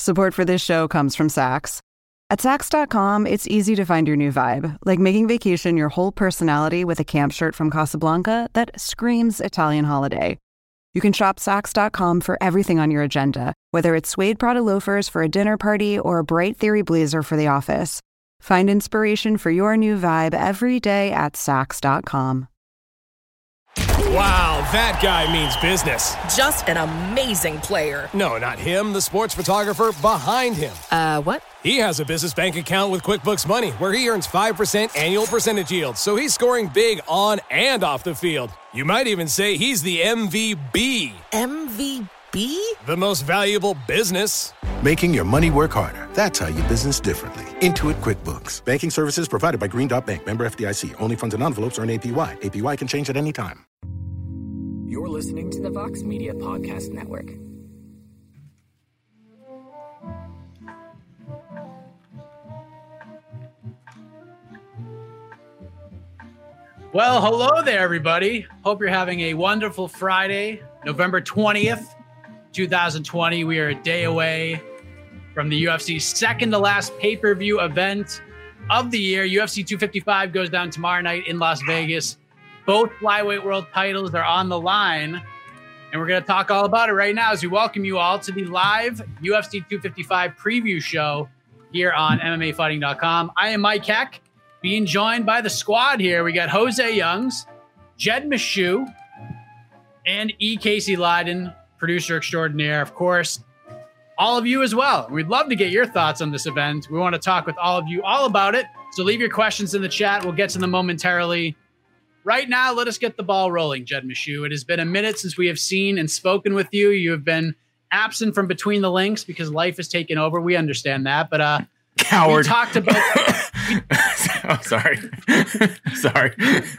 Support for this show comes from Saks. At Saks.com, it's easy to find your new vibe, like making vacation your whole personality with a camp shirt from Casablanca that screams Italian holiday. You can shop Saks.com for everything on your agenda, whether it's suede Prada loafers for a dinner party or a bright Theory blazer for the office. Find inspiration for your new vibe every day at Saks.com. Wow, that guy means business. Just an amazing player. No, not him, the sports photographer behind him. What? He has a business bank account with QuickBooks Money where he earns 5% annual percentage yield, so he's scoring big on and off the field. You might even say he's the MVB. MVP? The most valuable business. Making your money work harder. That's how you business differently. Intuit QuickBooks. Banking services provided by Green Dot Bank. Member FDIC. Only funds and envelopes earn APY. APY can change at any time. You're listening to the Vox Media Podcast Network. Well, hello there, everybody. Hope you're having a wonderful Friday, November 20th, 2020. We are a day away from the UFC's second to last pay-per-view event of the year. UFC 255 goes down tomorrow night in Las Vegas. Both flyweight world titles are on the line, and we're going to talk all about it right now as we welcome you all to the live UFC 255 preview show here on MMAfighting.com. I am Mike Heck, being joined by the squad here. We got Jose Youngs, Jed Meshew, and E. Casey Leiden, producer extraordinaire, of course. All of you as well. We'd love to get your thoughts on this event. We want to talk with all of you all about it. So leave your questions in the chat. We'll get to them momentarily. Right now, let us get the ball rolling, Jed Meshew. It has been a minute since we have seen and spoken with you. You have been absent from between the links because life has taken over. We understand that, but coward. We talked about. Oh, sorry. Sorry.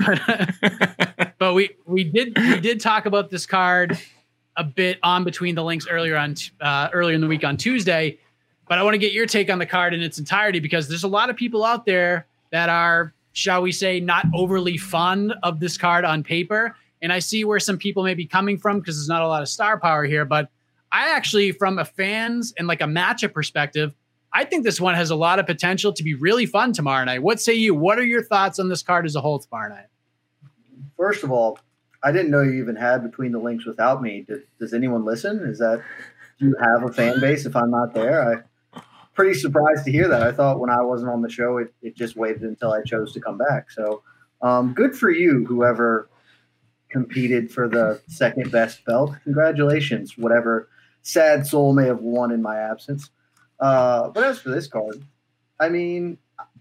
But we did talk about this card a bit on between the links earlier in the week on Tuesday. But I want to get your take on the card in its entirety because there's a lot of people out there that are, shall we say, not overly fond of this card on paper. And I see where some people may be coming from because there's not a lot of star power here. But I actually, from a fans and like a matchup perspective, I think this one has a lot of potential to be really fun tomorrow night. What say you? What are your thoughts on this card as a whole tomorrow night? First of all, I didn't know you even had Between the Links without me. Does anyone listen? Do you have a fan base if I'm not there? I'm pretty surprised to hear that. I thought when I wasn't on the show, it just waited until I chose to come back. So good for you, whoever competed for the second best belt. Congratulations, whatever sad soul may have won in my absence. But as for this card, I mean,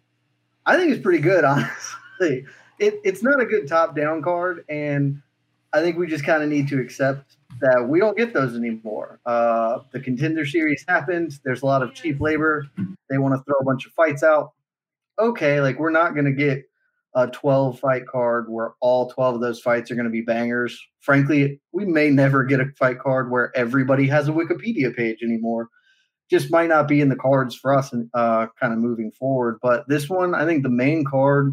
I think it's pretty good, honestly. It's not a good top-down card, and I think we just kind of need to accept that we don't get those anymore. The Contender Series happened. There's a lot of cheap labor. They want to throw a bunch of fights out. Okay, like we're not going to get a 12-fight card where all 12 of those fights are going to be bangers. Frankly, we may never get a fight card where everybody has a Wikipedia page anymore. Just might not be in the cards for us kind of moving forward. But this one, I think the main card,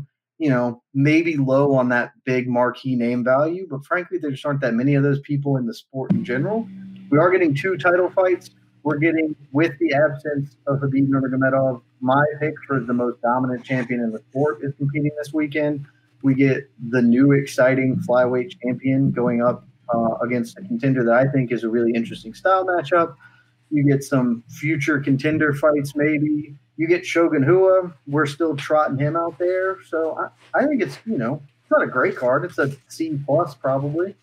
maybe low on that big marquee name value, but frankly, there just aren't that many of those people in the sport in general. We are getting 2 title fights. We're getting, with the absence of Khabib Nurmagomedov, my pick for the most dominant champion in the sport is competing this weekend. We get the new exciting flyweight champion going up against a contender that I think is a really interesting style matchup. You get some future contender fights maybe. You get Shogun Rua. We're still trotting him out there. So I think it's, it's not a great card. It's a C+ probably.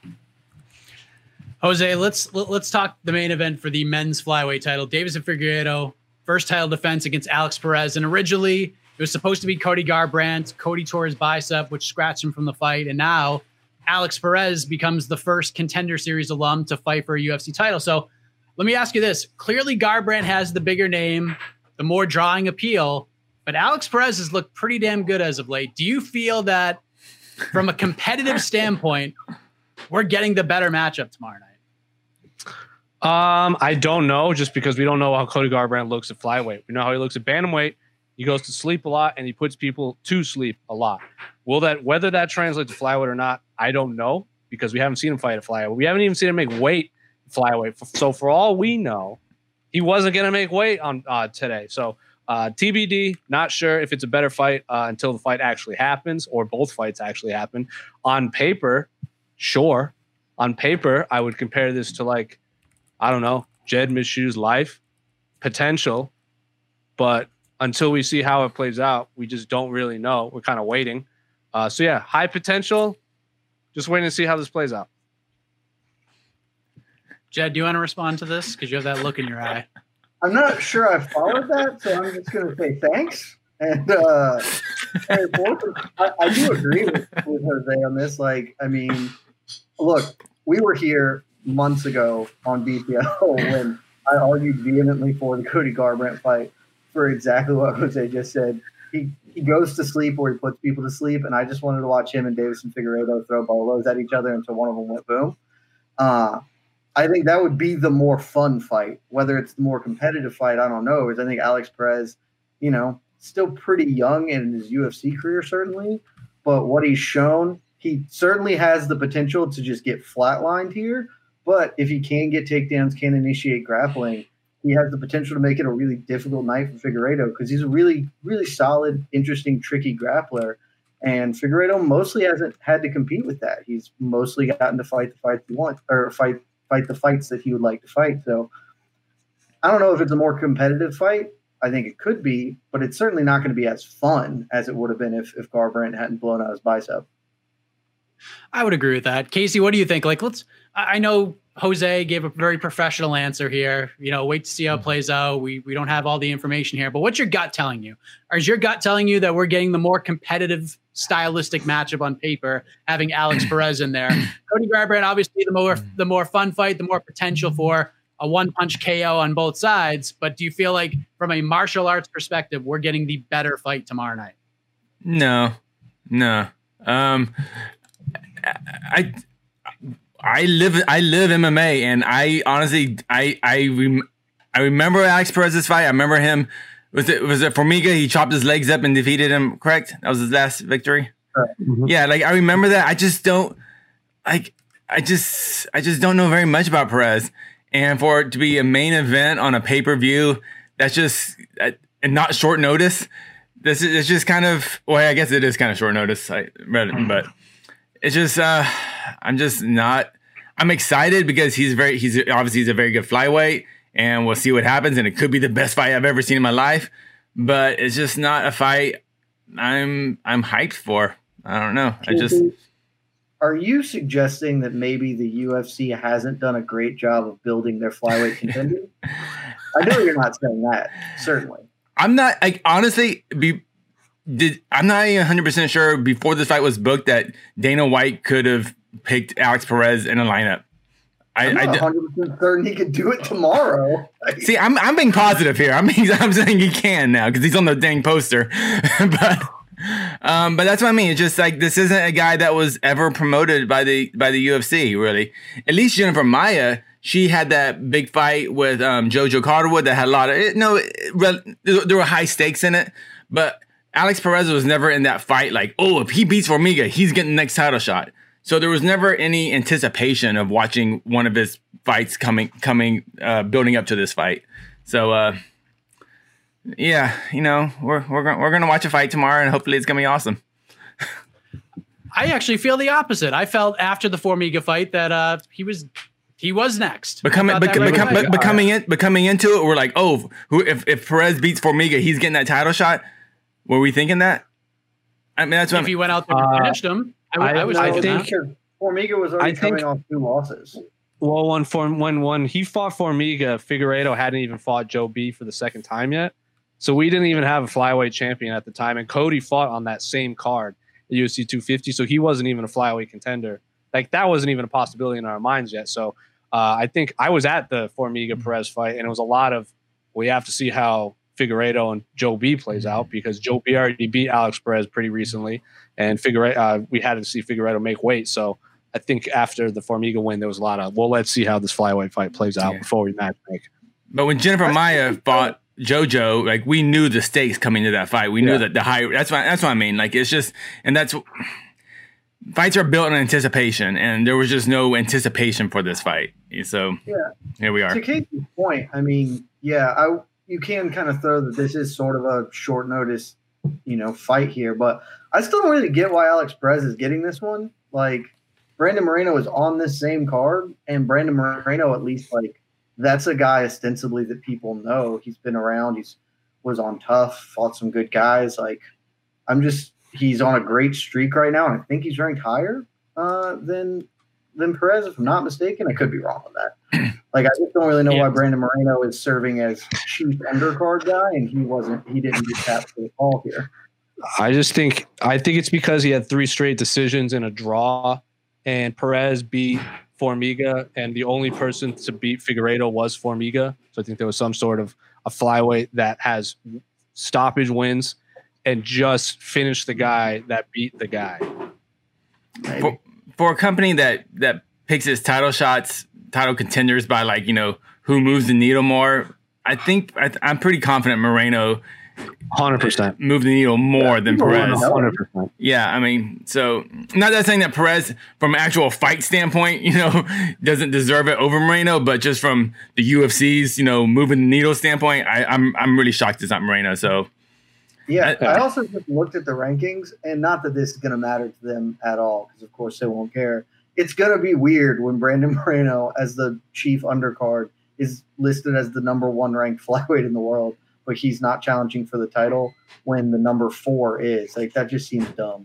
Jose, let's talk the main event for the men's flyweight title. Deiveson Figueiredo, first title defense against Alex Perez. And originally it was supposed to be Cody Garbrandt. Cody tore his bicep, which scratched him from the fight. And now Alex Perez becomes the first Contender Series alum to fight for a UFC title. So let me ask you this. Clearly Garbrandt has the bigger name, the more drawing appeal, but Alex Perez has looked pretty damn good as of late. Do you feel that from a competitive standpoint, we're getting the better matchup tomorrow night? I don't know, just because we don't know how Cody Garbrandt looks at flyweight. We know how he looks at bantamweight. He goes to sleep a lot and he puts people to sleep a lot. Whether that translates to flyweight or not, I don't know, because we haven't seen him fight at flyweight. We haven't even seen him make weight flyweight. So for all we know, he wasn't going to make weight on today. So TBD, not sure if it's a better fight until the fight actually happens or both fights actually happen. On paper, sure. On paper, I would compare this to like, I don't know, Jed Meshews' life potential. But until we see how it plays out, we just don't really know. We're kind of waiting. So yeah, high potential. Just waiting to see how this plays out. Jed, do you want to respond to this? Because you have that look in your eye. I'm not sure I followed that, so I'm just going to say thanks. And I do agree with Jose on this. Like, I mean, look, we were here months ago on BPL when I argued vehemently for the Cody Garbrandt fight for exactly what Jose just said. He goes to sleep or he puts people to sleep, and I just wanted to watch him and Deiveson Figueiredo throw bolos at each other until one of them went boom. I think that would be the more fun fight. Whether it's the more competitive fight, I don't know. Because I think Alex Perez, still pretty young in his UFC career, certainly. But what he's shown, he certainly has the potential to just get flatlined here. But if he can get takedowns, can initiate grappling, he has the potential to make it a really difficult night for Figueiredo because he's a really, really solid, interesting, tricky grappler. And Figueiredo mostly hasn't had to compete with that. He's mostly gotten to fight the fights he wants, or fight the fights that he would like to fight. So I don't know if it's a more competitive fight. I think it could be, but it's certainly not going to be as fun as it would have been if Garbrandt hadn't blown out his bicep. I would agree with that. Casey, what do you think? Like, I know Jose gave a very professional answer here. Wait to see how it plays out. We don't have all the information here, but what's your gut telling you? Or is your gut telling you that we're getting the more competitive stylistic matchup on paper, having Alex Perez in there? Cody Garbrandt, obviously the more fun fight, the more potential for a one-punch KO on both sides. But do you feel like from a martial arts perspective, we're getting the better fight tomorrow night? No. I live MMA, and I honestly I remember Alex Perez's fight. I remember him. Was it Formiga? He chopped his legs up and defeated him. Correct? That was his last victory. Mm-hmm. Yeah, like I remember that. I just don't like. I just don't know very much about Perez, and for it to be a main event on a pay-per-view, that's just and not short notice. It's just kind of. Well, I guess it is kind of short notice. I read it, but it's just. I'm just not. I'm excited because he's obviously a very good flyweight, and we'll see what happens. And it could be the best fight I've ever seen in my life, but it's just not a fight I'm hyped for. I don't know. Are you suggesting that maybe the UFC hasn't done a great job of building their flyweight contender? I know you're not saying that. Certainly, I'm not. Like honestly, I'm not even 100% sure before this fight was booked that Dana White could have picked Alex Perez in a lineup. I'm not 100% certain he could do it tomorrow. See, I'm being positive here. I'm saying he can now because he's on the dang poster. but that's what I mean. It's just like this isn't a guy that was ever promoted by the UFC, really. At least Jennifer Maia, she had that big fight with Jojo Calderwood that had a lot of there were high stakes in it, but Alex Perez was never in that fight like, oh, if he beats Formiga, he's getting the next title shot. So there was never any anticipation of watching one of his fights building up to this fight. So, yeah, we're going to watch a fight tomorrow, and hopefully it's going to be awesome. I actually feel the opposite. I felt after the Formiga fight that he was next. But coming into it, we're like, oh, if Perez beats Formiga, he's getting that title shot. Were we thinking that? I mean, that's what if he went out there and finished him. I think Formiga was already coming off 2 losses. Well, when he fought Formiga, Figueiredo hadn't even fought Joe B for the second time yet. So we didn't even have a flyweight champion at the time. And Cody fought on that same card, the UFC 250. So he wasn't even a flyweight contender. Like that wasn't even a possibility in our minds yet. So I think I was at the Formiga Perez fight, and it was a lot of, we have to see how Figueiredo and Joe B plays out, because Joe B already beat Alex Perez pretty recently, and we had to see Figueiredo make weight. So I think after the Formiga win, there was a lot of, well, let's see how this flyweight fight plays out before we match make. But when Jennifer Maia fought JoJo, like we knew the stakes coming to that fight. We knew that the high. That's what I mean. Like it's just, and that's fights are built on anticipation, and there was just no anticipation for this fight. So here we are. To Casey's point, I mean, you can kind of throw that this is sort of a short notice, fight here, but I still don't really get why Alex Perez is getting this one. Like, Brandon Moreno is on this same card, and Brandon Moreno, at least, like, that's a guy ostensibly that people know. He's been around. Was on Tough, fought some good guys. Like, he's on a great streak right now, and I think he's ranked higher than Perez, if I'm not mistaken. I could be wrong on that. Like, I just don't really know why Brandon Moreno is serving as chief undercard guy, and he didn't get tapped for the call here. I think it's because he had 3 straight decisions in a draw, and Perez beat Formiga, and the only person to beat Figueiredo was Formiga. So I think there was some sort of a flyweight that has stoppage wins and just finished the guy that beat the guy. For a company that picks its title contenders by, like, who moves the needle more, I'm pretty confident Moreno 100% move the needle more than Perez. 100%. Yeah, I mean, so not that saying that Perez, from an actual fight standpoint, doesn't deserve it over Moreno, but just from the UFC's, moving the needle standpoint, I'm really shocked it's not Moreno. So yeah, I also just looked at the rankings, and not that this is going to matter to them at all, because of course they won't care. It's going to be weird when Brandon Moreno, as the chief undercard, is listed as the number 1 ranked flyweight in the world, but he's not challenging for the title when the number 4 is. Like, that just seems dumb.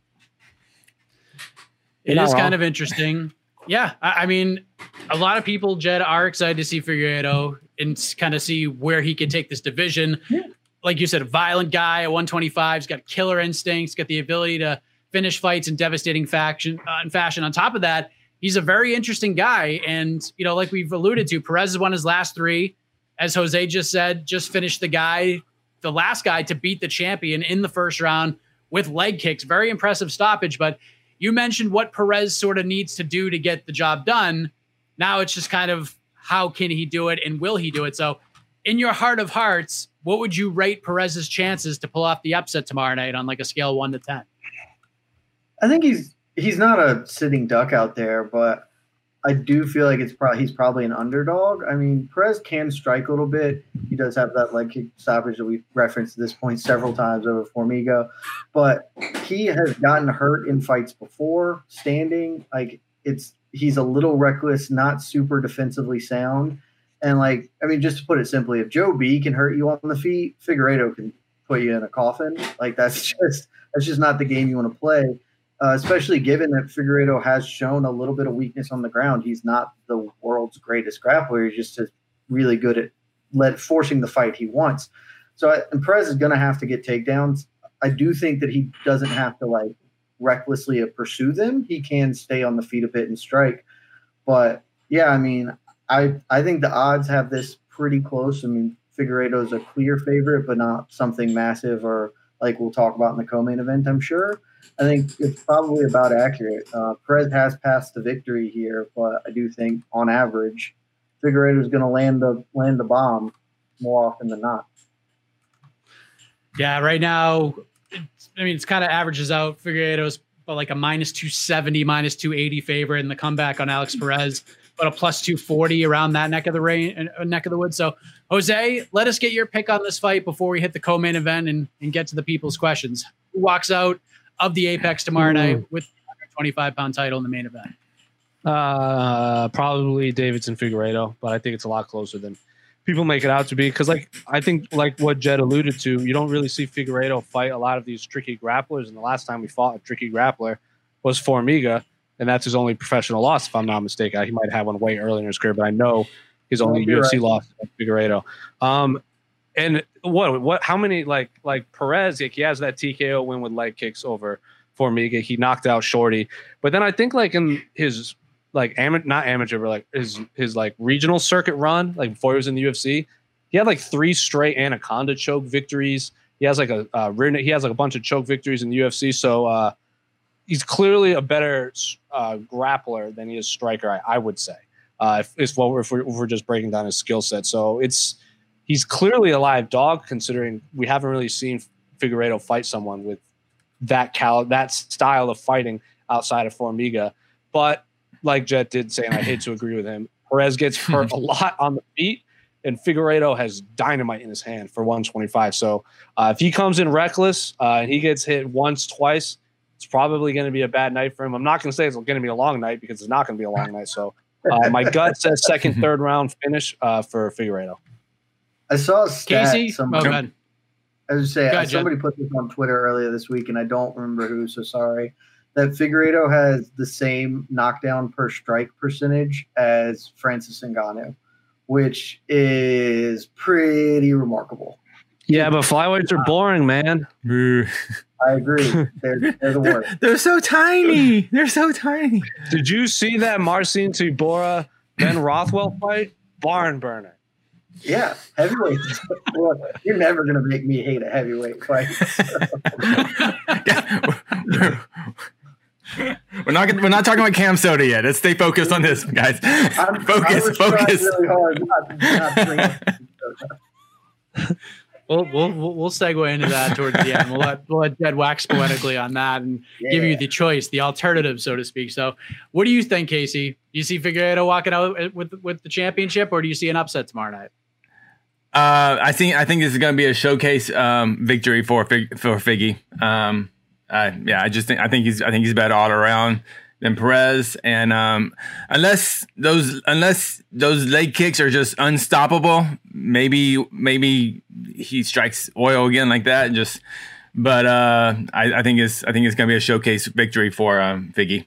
It is kind of interesting. Yeah, I mean, a lot of people, Jed, are excited to see Figueiredo and kind of see where he can take this division. Yeah. Like you said, a violent guy at 125. He's got killer instincts, got the ability to finish fights in devastating fashion. On top of that, he's a very interesting guy. And, like we've alluded to, Perez has won his last 3. As Jose just said, just finished the last guy to beat the champion in the first round with leg kicks. Very impressive stoppage. But you mentioned what Perez sort of needs to do to get the job done. Now it's just kind of how can he do it and will he do it? So in your heart of hearts, what would you rate Perez's chances to pull off the upset tomorrow night on like a scale of 1 to 10? I think he's not a sitting duck out there, but I do feel like he's probably an underdog. I mean, Perez can strike a little bit. He does have that leg kick stoppage that we've referenced at this point several times over Formiga, but he has gotten hurt in fights before standing. Like, he's a little reckless, not super defensively sound. And, like, I mean, just to put it simply, if Joe B can hurt you on the feet, Figueiredo can put you in a coffin. Like, that's just not the game you want to play. Especially given that Figueiredo has shown a little bit of weakness on the ground. He's not the world's greatest grappler. He's just really good at forcing the fight he wants. So, and Perez is going to have to get takedowns. I do think that he doesn't have to, like, recklessly pursue them. He can stay on the feet a bit and strike. But, yeah, I mean, I think the odds have this pretty close. I mean, Figueiredo is a clear favorite, but not something massive or like we'll talk about in the co-main event, I'm sure. I think it's probably about accurate. Perez has passed the victory here, but I do think on average, Figueiredo is going to land the bomb more often than not. Yeah, right now, it's kind of averages out. Figueiredo's like a -270, -280 favorite in the comeback on Alex Perez, but a +240 around that neck of the woods. So, Jose, let us get your pick on this fight before we hit the co-main event and get to the people's questions. Who walks out of the Apex tomorrow night with the 125-pound title in the main event? Probably Davidson Figueiredo, but I think it's a lot closer than people make it out to be. Because I think what Jed alluded to, you don't really see Figueiredo fight a lot of these tricky grapplers. And the last time we fought a tricky grappler was Formiga, and that's his only professional loss, if I'm not mistaken. He might have one way earlier in his career, but I know his only UFC loss was Figueiredo. And what? How many like Perez? He has that TKO win with leg kicks over Formiga. He knocked out Shorty, but then I think in his not amateur, but his regional circuit run, before he was in the UFC, he had 3 straight Anaconda choke victories. He has a bunch of choke victories in the UFC. So he's clearly a better grappler than he is striker, I would say. If we're just breaking down his skill set, so he's clearly a live dog, considering we haven't really seen Figueiredo fight someone with that style of fighting outside of Formiga. But like Jet did say, and I hate to agree with him, Perez gets hurt a lot on the feet, and Figueiredo has dynamite in his hand for 125. So if he comes in reckless and he gets hit once, twice, it's probably going to be a bad night for him. I'm not going to say it's going to be a long night because it's not going to be a long night. So my gut says second, third round finish for Figueiredo. I saw a stat. Casey? Somebody put this on Twitter earlier this week, and I don't remember who, so sorry, that Figueiredo has the same knockdown per strike percentage as Francis Ngannou, which is pretty remarkable. Yeah, but flyweights are boring, man. I agree. They're the worst. They're so tiny. They're so tiny. Did you see that Marcin Tybura Ben Rothwell fight? Barn burner. Yeah, heavyweight. Well, you're never gonna make me hate a heavyweight fight. We're not talking about Cam Soda yet. Let's stay focused on this, guys. Focus. Really hard not to bring up Soda. We'll segue into that towards the end. We'll let Jed wax poetically on that and give you the choice, the alternative, so to speak. So, what do you think, Casey? Do you see Figueiredo walking out with the championship, or do you see an upset tomorrow night? I think this is going to be a showcase victory for Figgy. I think he's better all around than Perez, and unless those leg kicks are just unstoppable, maybe he strikes oil again like that. I think it's going to be a showcase victory for Figgy.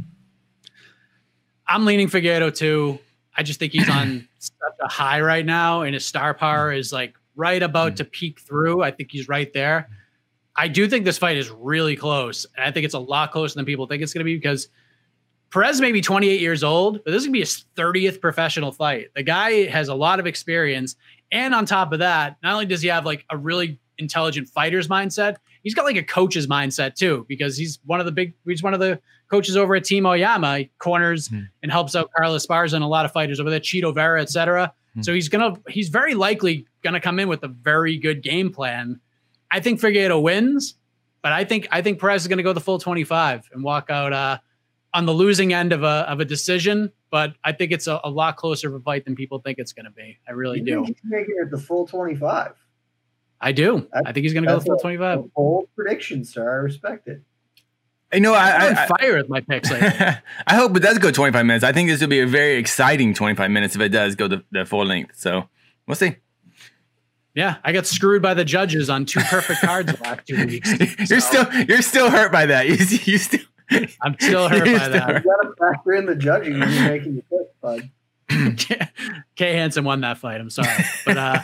I'm leaning Figueiredo too. I just think he's on such a high right now, and his star power is like right about to peak through. I think he's right there. I do think this fight is really close, and I think it's a lot closer than people think it's going to be because Perez may be 28 years old, but this is going to be his 30th professional fight. The guy has a lot of experience, and on top of that, not only does he have like a really intelligent fighter's mindset, he's got like a coach's mindset too, because he's one of the coaches over at Team Oyama. He corners and helps out Carlos Esparza and a lot of fighters over there, Chito Vera, etc. So he's very likely gonna come in with a very good game plan. I think Figueiredo wins, but I think Perez is gonna go the full 25 and walk out on the losing end of a decision. But I think it's a lot closer of a fight than people think it's gonna be. I really do. He's making it the full 25. I do. I think he's gonna go the full 25. A bold prediction, sir. I respect it. I know. I fire with my picks. I hope it does go 25 minutes. I think this will be a very exciting 25 minutes if it does go the full length. So we'll see. Yeah, I got screwed by the judges on 2 perfect cards the last 2 weeks. You're still hurt by that. You still. I'm still hurt by that. You got to factor in the judging when you're making the pick, bud. Kay Hansen won that fight. I'm sorry, but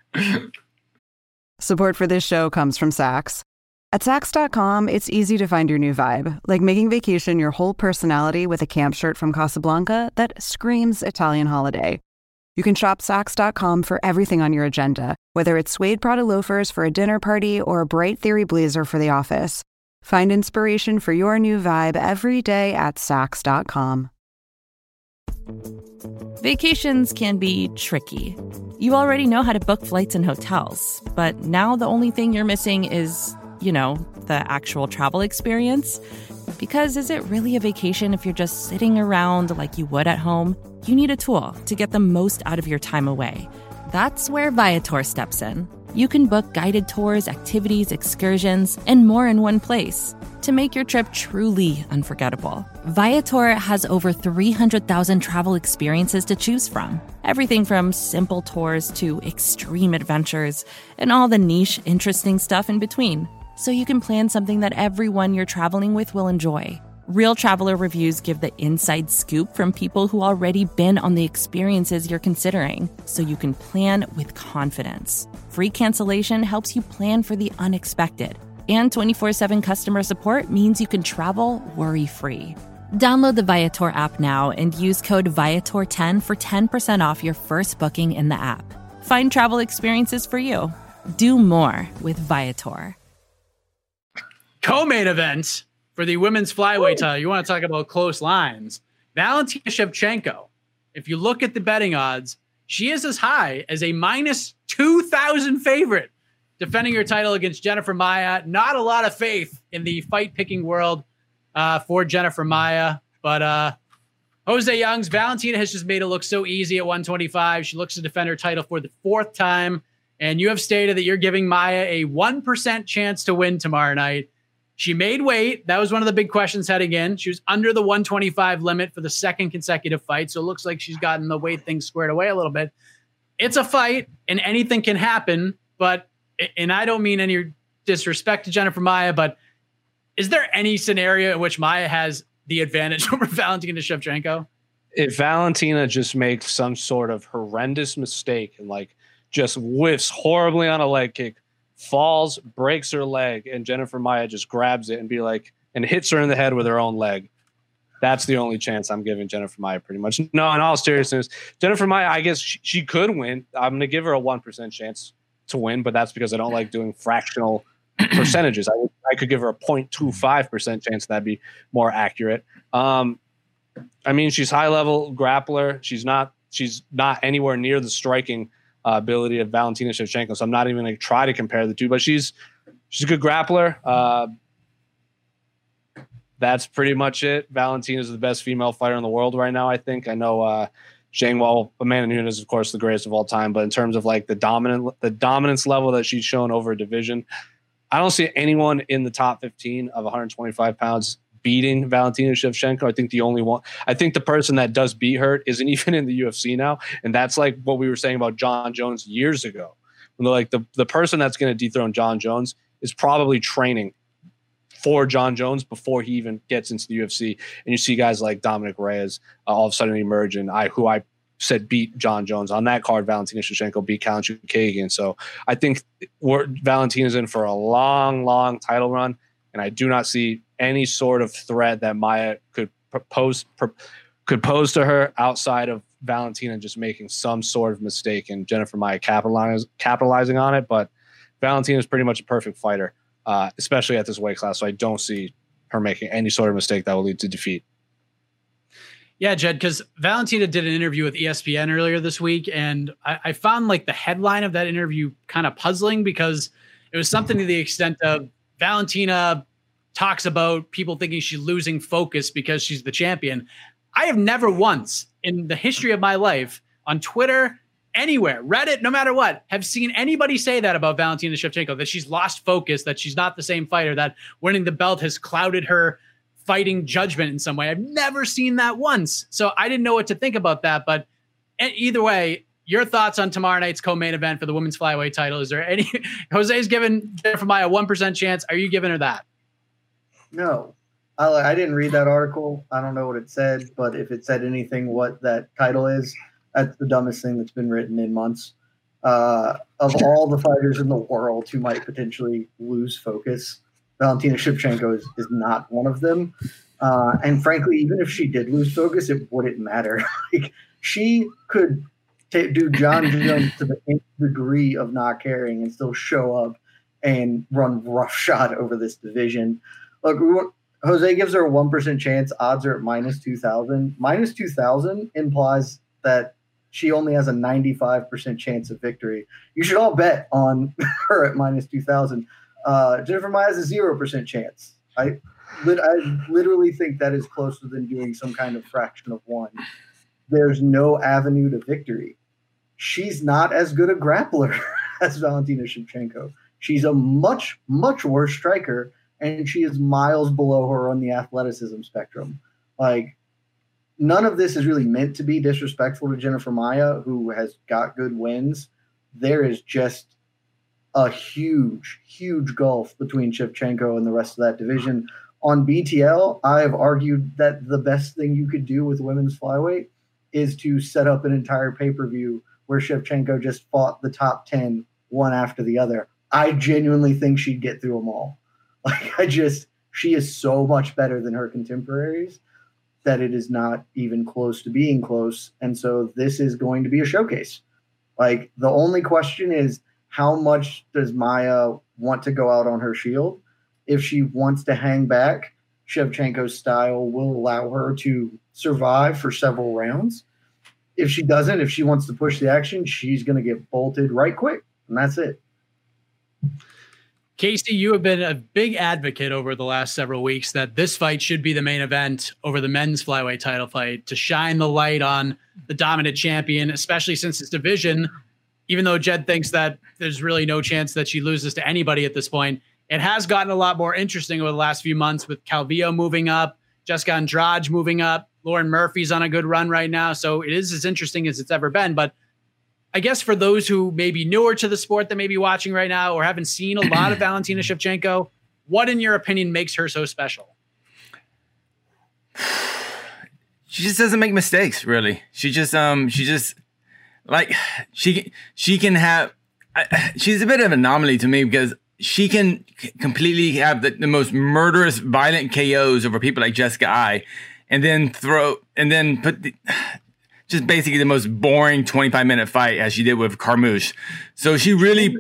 Support for this show comes from Saks. At Saks.com, it's easy to find your new vibe, like making vacation your whole personality with a camp shirt from Casablanca that screams Italian holiday. You can shop Saks.com for everything on your agenda, whether it's suede Prada loafers for a dinner party or a bright Theory blazer for the office. Find inspiration for your new vibe every day at Saks.com. Vacations can be tricky. You already know how to book flights and hotels, but now the only thing you're missing is, the actual travel experience. Because is it really a vacation if you're just sitting around like you would at home? You need a tool to get the most out of your time away. That's where Viator steps in. You can book guided tours, activities, excursions, and more in one place to make your trip truly unforgettable. Viator has over 300,000 travel experiences to choose from. Everything from simple tours to extreme adventures and all the niche, interesting stuff in between. So you can plan something that everyone you're traveling with will enjoy. Real traveler reviews give the inside scoop from people who already been on the experiences you're considering, so you can plan with confidence. Free cancellation helps you plan for the unexpected. And 24/7 customer support means you can travel worry-free. Download the Viator app now and use code Viator10 for 10% off your first booking in the app. Find travel experiences for you. Do more with Viator. Co-main event for the women's flyweight title. You want to talk about close lines. Valentina Shevchenko. If you look at the betting odds, she is as high as a minus 2,000 favorite defending her title against Jennifer Maia. Not a lot of faith in the fight picking world. for Jennifer Maia. But Jose Young's Valentina has just made it look so easy at 125. She looks to defend her title for the 4th time. And you have stated that you're giving Maia a 1% chance to win tomorrow night. She made weight. That was one of the big questions heading in. She was under the 125 limit for the 2nd consecutive fight. So it looks like she's gotten the weight thing squared away a little bit. It's a fight and anything can happen. But, and I don't mean any disrespect to Jennifer Maia, but is there any scenario in which Maia has the advantage over Valentina Shevchenko? If Valentina just makes some sort of horrendous mistake and just whiffs horribly on a leg kick, falls, breaks her leg, and Jennifer Maia just grabs it and hits her in the head with her own leg, that's the only chance I'm giving Jennifer Maia, pretty much. No, in all seriousness, Jennifer Maia, I guess she could win. I'm going to give her a 1% chance to win, but that's because I don't like doing fractional percentages. I could give her a 0.25% chance. That'd be more accurate. She's high level grappler. She's not anywhere near the striking ability of Valentina Shevchenko. So I'm not even going to try to compare the two, but she's a good grappler. That's pretty much it. Valentina's the best female fighter in the world right now, I think. I know Amanda Nunes is, of course, the greatest of all time, but in terms of the dominance level that she's shown over a division, I don't see anyone in the top 15 of 125 pounds beating Valentina Shevchenko. I think the person that does beat her isn't even in the UFC now. And that's like what we were saying about John Jones years ago. When the person that's going to dethrone John Jones is probably training for John Jones before he even gets into the UFC. And you see guys like Dominic Reyes all of a sudden emerge, and who I said beat John Jones. On that card, Valentina Shevchenko beat Katlyn Chookagian. So I think Valentina's in for a long, long title run, and I do not see any sort of threat that Maia could pose to her outside of Valentina just making some sort of mistake and Jennifer Maia capitalizing on it. But Valentina is pretty much a perfect fighter, especially at this weight class. So I don't see her making any sort of mistake that will lead to defeat. Yeah, Jed, because Valentina did an interview with ESPN earlier this week, and I found the headline of that interview kind of puzzling, because it was something to the extent of Valentina talks about people thinking she's losing focus because she's the champion. I have never once in the history of my life, on Twitter, anywhere, Reddit, no matter what, have seen anybody say that about Valentina Shevchenko, that she's lost focus, that she's not the same fighter, that winning the belt has clouded her fighting judgment in some way. I've never seen that once. So I didn't know what to think about that. But either way, your thoughts on tomorrow night's co-main event for the women's flyweight title? Is there any? Jose's given Jennifer Maia a 1% chance. Are you giving her that? No. I didn't read that article. I don't know what it said, but if it said anything what that title is, that's the dumbest thing that's been written in months. Of all the fighters in the world who might potentially lose focus, Valentina Shevchenko is not one of them. And frankly, even if she did lose focus, it wouldn't matter. She could do John Jones to the nth degree of not caring and still show up and run roughshod over this division. Look, Jose gives her a 1% chance. Odds are at -2,000. -2,000 implies that she only has a 95% chance of victory. You should all bet on her at -2,000. Jennifer Maia has a 0% chance. I literally think that is closer than doing some kind of fraction of one. There's no avenue to victory. She's not as good a grappler as Valentina Shevchenko. She's a much, much worse striker, and she is miles below her on the athleticism spectrum. None of this is really meant to be disrespectful to Jennifer Maia, who has got good wins. There is just a huge, huge gulf between Shevchenko and the rest of that division. On BTL, I have argued that the best thing you could do with women's flyweight is to set up an entire pay-per-view where Shevchenko just fought the top 10 one after the other. I genuinely think she'd get through them all. She is so much better than her contemporaries that it is not even close to being close. And so this is going to be a showcase. The only question is, how much does Maia want to go out on her shield? If she wants to hang back, Shevchenko's style will allow her to survive for several rounds. If she doesn't, if she wants to push the action, she's going to get bolted right quick. And that's it. Casey, you have been a big advocate over the last several weeks that this fight should be the main event over the men's flyweight title fight to shine the light on the dominant champion, especially since it's division. Even though Jed thinks that there's really no chance that she loses to anybody at this point, it has gotten a lot more interesting over the last few months with Calvillo moving up, Jessica Andrade moving up, Lauren Murphy's on a good run right now. So it is as interesting as it's ever been. But I guess for those who may be newer to the sport that may be watching right now or haven't seen a lot of Valentina Shevchenko, what, in your opinion, makes her so special? She just doesn't make mistakes, really. She can have, she's a bit of an anomaly to me because she can completely have the most murderous, violent KOs over people like Jessica Ai, and then put just basically the most boring 25-minute fight as she did with Carmouche. So she really,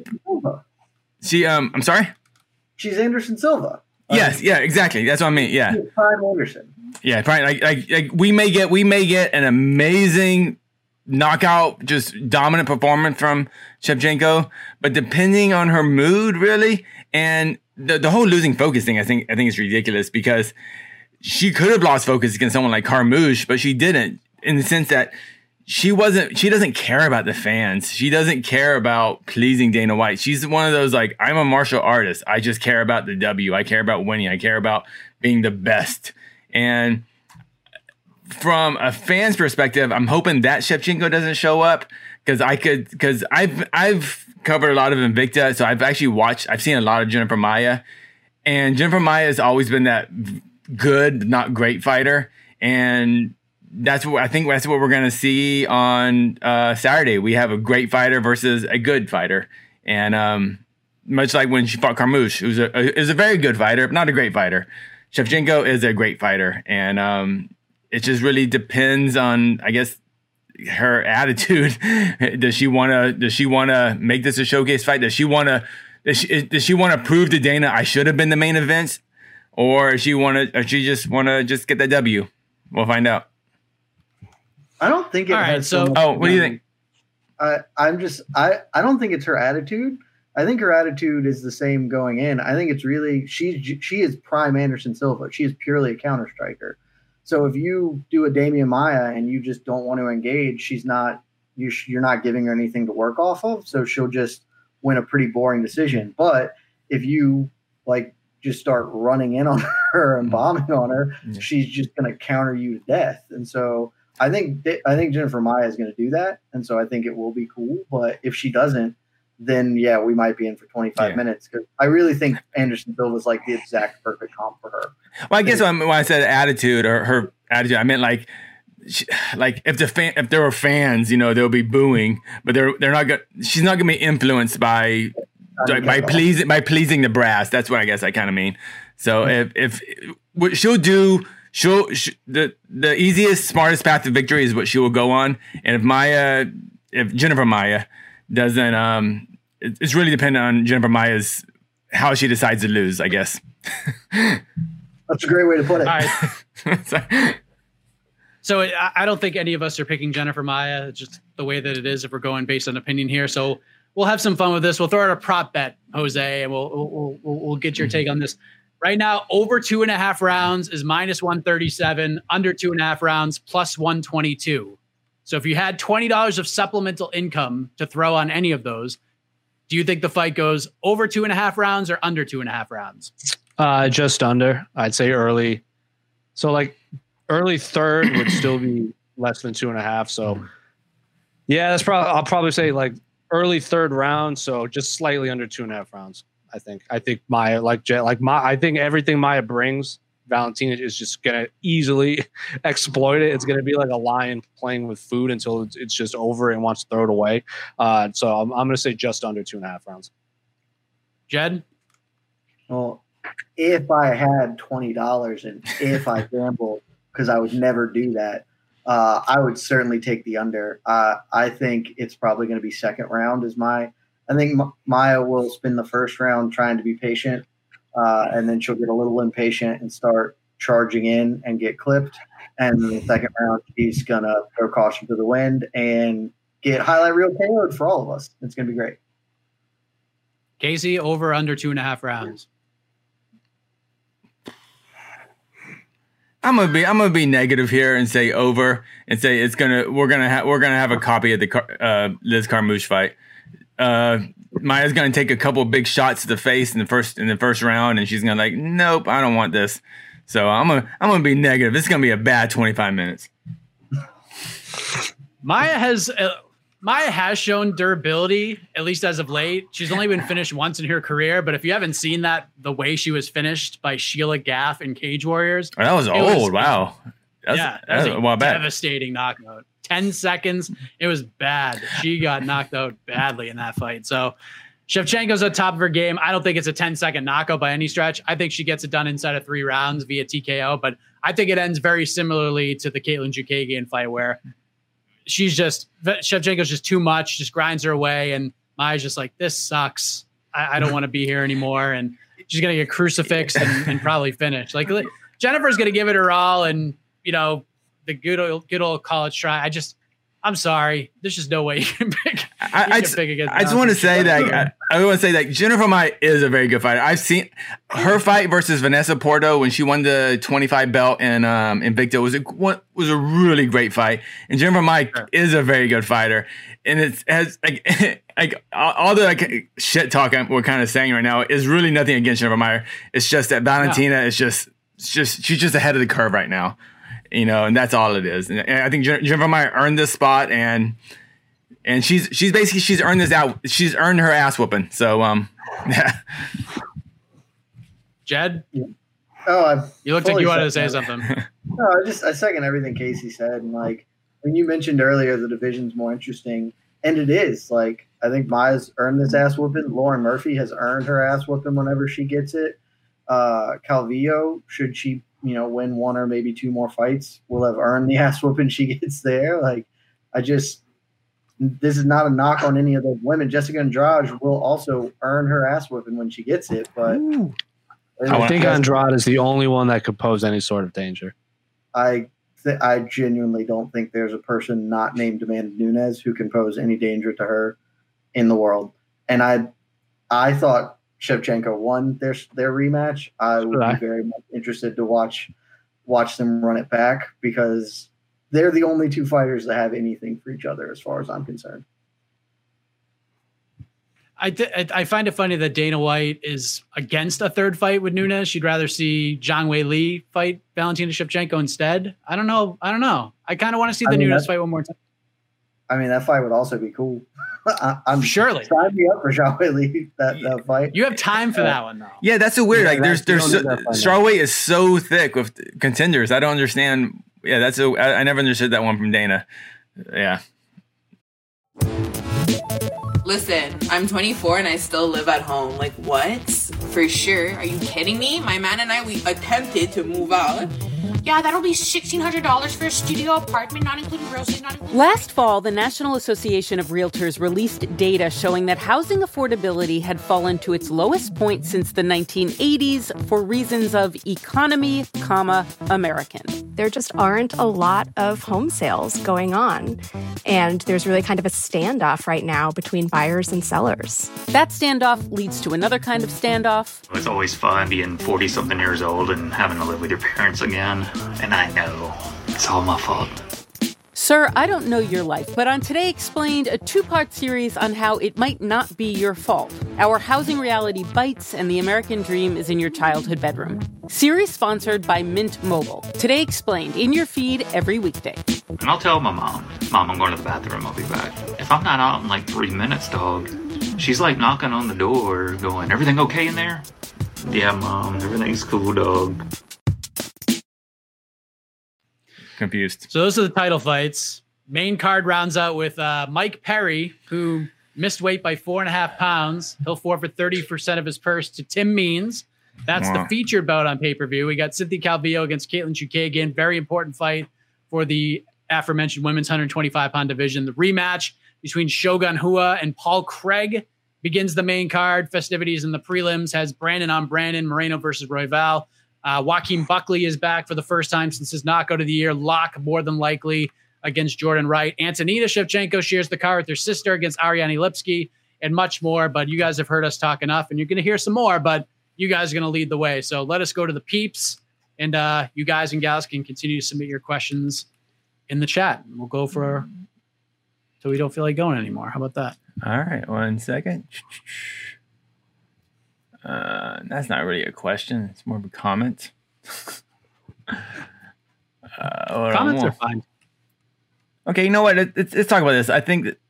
I'm sorry? She's Anderson Silva. Yes, yeah, exactly. That's what I mean. Yeah. Prime Anderson. Yeah, probably like we may get an amazing knockout, just dominant performance from Shevchenko, but depending on her mood, really, and the whole losing focus thing, I think is ridiculous because she could have lost focus against someone like Carmouche, but she didn't, in the sense that she doesn't care about the fans. She doesn't care about pleasing Dana White. She's one of those, like, I'm a martial artist. I just care about the W. I care about winning. I care about being the best. And from a fan's perspective, I'm hoping that Shevchenko doesn't show up because I've covered a lot of Invicta. So I've seen a lot of Jennifer Maia, and Jennifer Maia has always been that good, not great fighter. And that's what we're going to see on Saturday. We have a great fighter versus a good fighter. And much like when she fought Carmouche, who's a very good fighter, but not a great fighter. Shevchenko is a great fighter. And it just really depends on, I guess, her attitude. Does she want to make this a showcase fight? Does she want to prove to Dana I should have been the main event? Or does she just want to get that W? We'll find out. I don't think it has. What do you think? I don't think it's her attitude. I think her attitude is the same going in. I think it's really she is prime Anderson Silva. She is purely a counter striker. So if you do a Damian Maia and you just don't want to engage, you're not giving her anything to work off of. So she'll just win a pretty boring decision. But if you just start running in on her and bombing on her, she's just going to counter you to death. And so I think Jennifer Maia is going to do that, and so I think it will be cool. But if she doesn't, then we might be in for 25 minutes, because I really think Anderson Silva is like the exact perfect comp for her. Well, I guess when I said attitude or her attitude, I meant like if there were fans, they'll be booing, but they're not going. She's not going to be influenced by pleasing the brass. That's what I guess I kind of mean. So if what she'll do. The easiest, smartest path to victory is what she will go on. And if Jennifer Maia doesn't, it's really dependent on Jennifer Maia's how she decides to lose, I guess. That's a great way to put it. All right. So I don't think any of us are picking Jennifer Maia. It's just the way that it is if we're going based on opinion here. So we'll have some fun with this. We'll throw out a prop bet, Jose, and we'll get your take on this. Right now, over 2.5 rounds is -137, under 2.5 rounds +122. So if you had $20 of supplemental income to throw on any of those, do you think the fight goes over 2.5 rounds or under 2.5 rounds? Just under. I'd say early. So early third would still be less than 2.5. So that's I'll probably say early third round. So just slightly under 2.5 rounds. I think Maia, I think everything Maia brings, Valentina is just gonna easily exploit it. It's gonna be like a lion playing with food until it's just over and wants to throw it away. So I'm gonna say just under 2.5 rounds. Jed? Well, if I had $20 and if I gambled, because I would never do that, I would certainly take the under. I think it's probably going to be second round I think Maia will spend the first round trying to be patient, and then she'll get a little impatient and start charging in and get clipped. And in the second round, she's going to throw caution to the wind and get highlight reel KO'd for all of us. It's going to be great. Casey, over under 2.5 rounds. I'm gonna be negative here and say over and say we're gonna have a copy of the Liz Carmouche fight. Maya's gonna take a couple big shots to the face in the first round, and she's gonna like, nope, I don't want this. So I'm gonna be negative. It's gonna be a bad 25 minutes. Maya has shown durability, at least as of late. She's only been finished once in her career, but if you haven't seen the way she was finished by Sheila Gaff in Cage Warriors. Oh, that was old. Wow. That was a devastating knockout. 10 seconds. It was bad. She got knocked out badly in that fight. So Shevchenko's at top of her game. I don't think it's a 10-second knockout by any stretch. I think she gets it done inside of 3 rounds via TKO, but I think it ends very similarly to the Caitlin Chookagian fight where Shevchenko's just too much, just grinds her away, and Maya's just like, this sucks. I don't want to be here anymore, and she's gonna get crucifixed and probably finish. Like Jennifer's gonna give it her all, and the good old college try. I'm sorry. There's just no way you can pick. I just want to say that I want to say that Jennifer Maia is a very good fighter. I've seen her fight versus Vanessa Porto when she won the 25 belt in Invicta was a really great fight. And Jennifer Maia is a very good fighter. And it has like all the shit talk we're kind of saying right now is really nothing against Jennifer Maia. It's just that Valentina is just she's just ahead of the curve right now. And that's all it is. And I think Jennifer Maia earned this spot, and she's earned this out. She's earned her ass whooping. So, yeah. Jed? Oh, you looked like you wanted to say something. No, I second everything Casey said. And like when you mentioned earlier, the division's more interesting, and it is. Like I think Maia's earned this ass whooping. Lauren Murphy has earned her ass whooping whenever she gets it. Calvillo, should she win 1 or maybe 2 more fights, will have earned the ass whooping she gets there. Like, this is not a knock on any of those women. Jessica Andrade will also earn her ass whooping when she gets it, but I think Andrade is the only one that could pose any sort of danger. I genuinely don't think there's a person not named Amanda Nunes who can pose any danger to her in the world. And I thought Shevchenko won their rematch. I would be very much interested to watch them run it back because they're the only 2 fighters that have anything for each other as far as I'm concerned. I find it funny that Dana White is against a 3rd fight with Nunes. She'd rather see Zhang Wei Li fight Valentina Shevchenko instead. I don't know. I kind of want to see the Nunes fight one more time. I mean, that fight would also be cool. I'm surely sign me up for Zhang Wei Li that fight. You have time for that one though. Yeah, that's a weird. Strawweight is so thick with contenders. I don't understand. Yeah, I never understood that one from Dana. Yeah. Listen, I'm 24 and I still live at home. Like what? For sure. Are you kidding me? My man and I, we attempted to move out. Yeah, that'll be $1,600 for a studio apartment, not including groceries, not including... Last fall, the National Association of Realtors released data showing that housing affordability had fallen to its lowest point since the 1980s for reasons of economy, American. There just aren't a lot of home sales going on. And there's really kind of a standoff right now between buyers and sellers. That standoff leads to another kind of standoff. It's always fun being 40-something years old and having to live with your parents again. And I know it's all my fault. Sir, I don't know your life, but on Today Explained, a 2-part series on how it might not be your fault. Our housing reality bites and the American dream is in your childhood bedroom. Series sponsored by Mint Mobile. Today Explained, in your feed every weekday. And I'll tell my mom, I'm going to the bathroom, I'll be back. If I'm not out in like 3 minutes, dog, she's like knocking on the door going, everything okay in there? Yeah, Mom, everything's cool, dog. Confused. So those are the title fights. Main card rounds out with Mike Perry, who missed weight by 4.5 pounds. He'll forfeit 30% of his purse to Tim Means. That's the featured bout on pay-per-view. We got Cynthia Calvillo against Caitlin Chookagian. Very important fight for the aforementioned women's 125-pound division. The rematch between Shogun Rua and Paul Craig begins the main card. Festivities in the prelims has Brandon on Brandon, Moreno versus Royval. Joaquin Buckley is back for the first time since his knockout of the year. Lock, more than likely, against Jordan Wright. Antonina Shevchenko shares the card with her sister against Ariane Lipski. and much more. But you guys have heard us talk enough, and you're going to hear some more, but you guys are going to lead the way. So let us go to the peeps, and you guys and gals can continue to submit your questions in the chat. We'll go for till we don't feel like going anymore. How about that? All right, 1 second. That's not really a question. It's more of a comment. Comments are fine. Okay, you know what? Let's talk about this. I think that.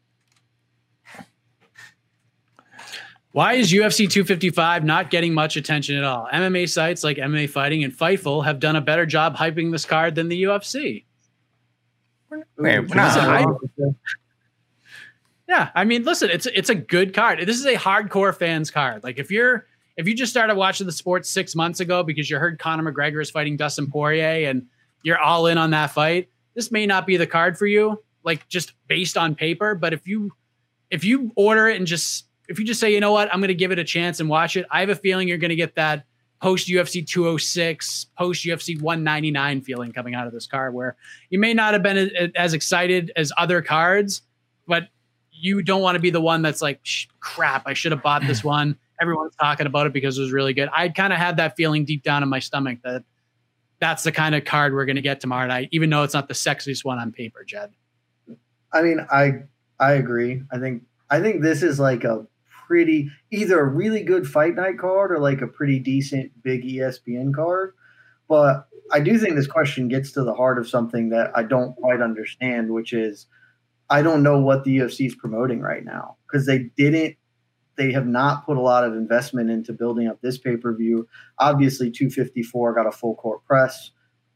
Why is UFC 255 not getting much attention at all? MMA sites like MMA Fighting and Fightful have done a better job hyping this card than the UFC. Yeah, I mean, listen, it's a good card. This is a hardcore fans card. Like if you just started watching the sport 6 months ago because you heard Conor McGregor is fighting Dustin Poirier and you're all in on that fight, this may not be the card for you, like just based on paper. But if you order it and if you just say, you know what, I'm going to give it a chance and watch it, I have a feeling you're going to get that post UFC 206, post UFC 199 feeling coming out of this card, where you may not have been as excited as other cards, but you don't want to be the one that's like, crap, I should have bought this one. Everyone's talking about it because it was really good. I kind of had that feeling deep down in my stomach that that's the kind of card we're going to get tomorrow night, even though it's not the sexiest one on paper, Jed. I mean, I agree. I think this is like a pretty, either a really good fight night card or like a pretty decent big ESPN card. But I do think this question gets to the heart of something that I don't quite understand, which is I don't know what the UFC is promoting right now, because they have not put a lot of investment into building up this pay-per-view. Obviously 254 got a full court press.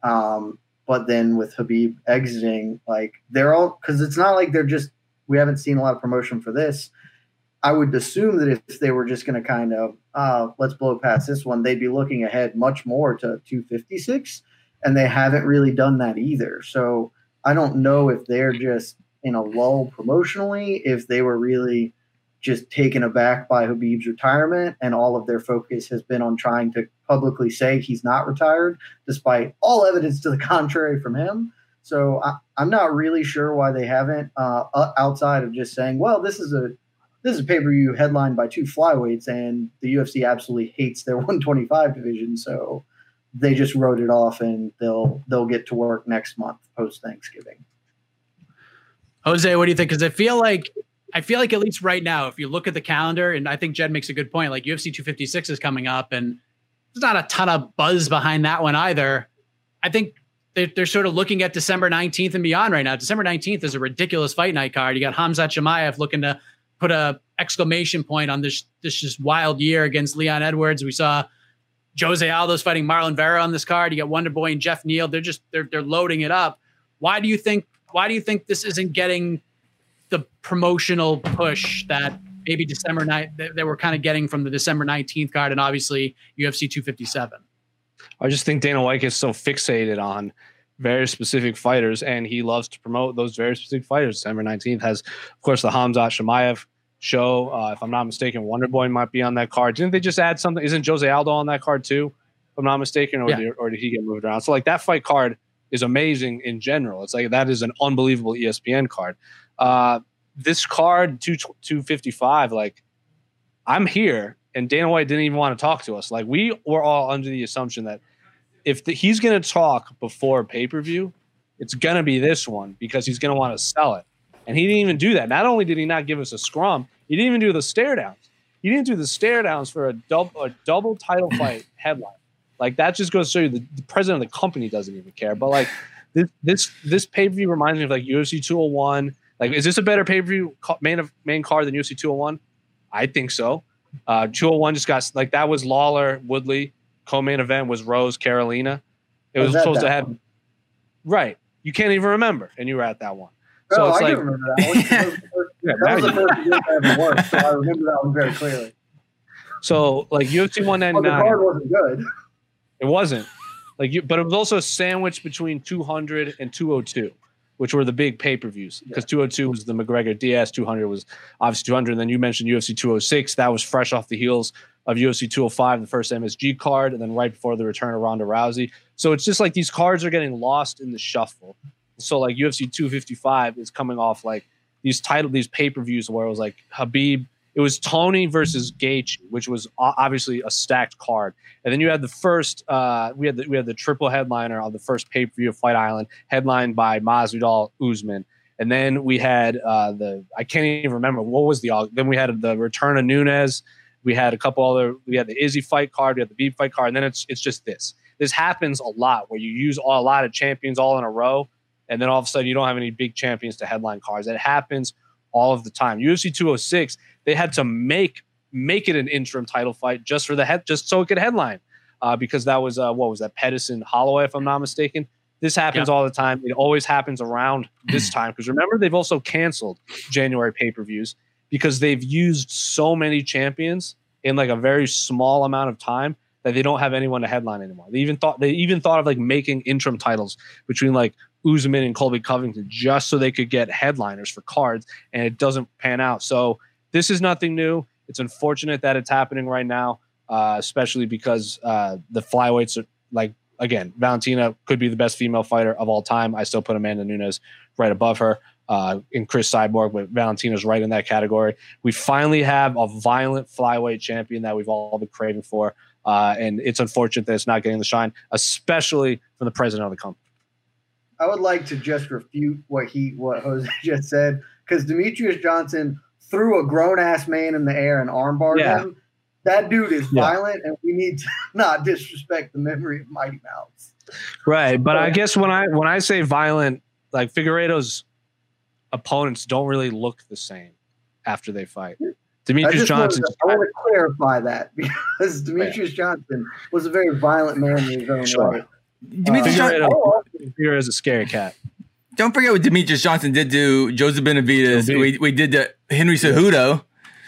But then with Khabib exiting, like they're all, because it's not like we haven't seen a lot of promotion for this. I would assume that if they were just going to kind of, let's blow past this one, they'd be looking ahead much more to 256, and they haven't really done that either. So I don't know if they're just in a lull promotionally, if they were really just taken aback by Khabib's retirement, and all of their focus has been on trying to publicly say he's not retired, despite all evidence to the contrary from him. So I'm not really sure why they haven't, outside of just saying, well, this is a pay-per-view headlined by two flyweights, and the UFC absolutely hates their 125 division, so they just wrote it off, and they'll get to work next month post Thanksgiving. Jose, what do you think? Because I feel like at least right now, if you look at the calendar, and I think Jed makes a good point, like UFC 256 is coming up, and there's not a ton of buzz behind that one either. I think they're sort of looking at December 19th and beyond right now. December 19th is a ridiculous fight night card. You got Khamzat Chimaev looking to put a exclamation point on this just wild year against Leon Edwards. We saw Jose Aldo's fighting Marlon Vera on this card. You got Wonder Boy and Jeff Neal. They're loading it up. Why do you think this isn't getting the promotional push that maybe December 9th they were kind of getting from the December 19th card, and obviously UFC 257? I just think Dana White is so fixated on very specific fighters, and he loves to promote those very specific fighters. December 19th has, of course, the Khamzat Chimaev show. If I'm not mistaken, Wonder Boy might be on that card. Didn't they just add something? Isn't Jose Aldo on that card too, if I'm not mistaken, or did he get moved around? So like that fight card is amazing in general. It's like that is an unbelievable ESPN card. This card 255, like I'm here, and Dana White didn't even want to talk to us. Like we were all under the assumption that if he's going to talk before pay-per-view, it's going to be this one because he's going to want to sell it. And he didn't even do that. Not only did he not give us a scrum, he didn't even do the stare downs. He didn't do the stare downs for a double title fight headline. Like that just goes to show you the president of the company doesn't even care. But like this pay-per-view reminds me of like UFC 201. Like, is this a better pay-per-view main card than UFC 201? I think so. 201 just got like that was Lawler, Woodley. Co-main event was Rose, Carolina. It was supposed to have right. You can't even remember, and you were at that one. So I it's can like remember that one. That was the first year I ever worked, so I remember that one very clearly. So like UFC 199, the card wasn't good. It wasn't but it was also a sandwich between 200 and 202, which were the big pay-per-views. Because 202 was the McGregor Diaz, 200 was obviously 200. And then you mentioned UFC 206. That was fresh off the heels of UFC 205, the first MSG card, and then right before the return of Ronda Rousey. So it's just like these cards are getting lost in the shuffle. So like UFC 255 is coming off like these pay-per-views where it was like Khabib It was Tony versus Gaethje, which was obviously a stacked card. And then you had the first, we had the triple headliner on the first pay-per-view of Fight Island, headlined by Masvidal Usman. And then we had I can't even remember what was then we had the return of Nunes. We had a couple other. We had the Izzy fight card. We had the Beef fight card. And then it's just this. This happens a lot where you use a lot of champions all in a row, and then all of a sudden you don't have any big champions to headline cards. It happens all of the time. UFC 206, they had to make it an interim title fight just so it could headline, because that was what was that, Pedersen Holloway, if I'm not mistaken. This happens all the time. It always happens around this time because remember, they've also canceled January pay-per-views because they've used so many champions in like a very small amount of time that they don't have anyone to headline anymore. They even thought of like making interim titles between like Usman and Colby Covington just so they could get headliners for cards, and it doesn't pan out. So this is nothing new. It's unfortunate that it's happening right now, especially because the flyweights are like, again, Valentina could be the best female fighter of all time. I still put Amanda Nunes right above her in Chris Cyborg, but Valentina's right in that category. We finally have a violent flyweight champion that we've all been craving for, and it's unfortunate that it's not getting the shine, especially from the president of the company. I would like to just refute what Jose just said, because Demetrius Johnson threw a grown-ass man in the air and armbarred him. That dude is violent, and we need to not disrespect the memory of Mighty Mouse. Right, but I guess when I say violent, like Figueiredo's opponents don't really look the same after they fight. Demetrius Johnson. I want to clarify that because Demetrius Johnson was a very violent man in his own way. Figueiredo is a scary cat. Don't forget what Demetrius Johnson did to Joseph Benavidez. We did to Henry Cejudo.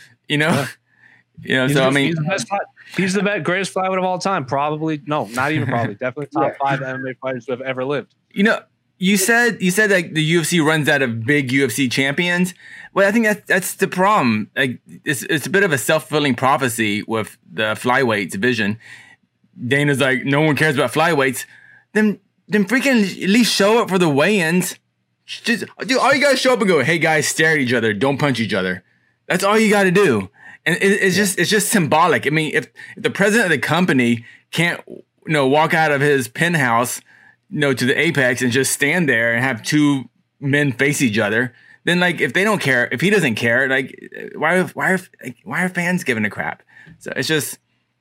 He's the best, greatest flyweight of all time. Probably, no, not even probably. Definitely top 5 MMA fighters who have ever lived. You said like the UFC runs out of big UFC champions. Well, I think that's the problem. Like it's a bit of a self-fulfilling prophecy with the flyweight division. Dana's like, no one cares about flyweights. Then freaking at least show up for the weigh-ins. Just all you gotta show up and go, hey guys, stare at each other, don't punch each other. That's all you gotta do. And it's just symbolic. I mean, if the president of the company can't walk out of his penthouse to the apex and just stand there and have two men face each other, then like if they don't care, if he doesn't care, like why are fans giving a crap? So it's just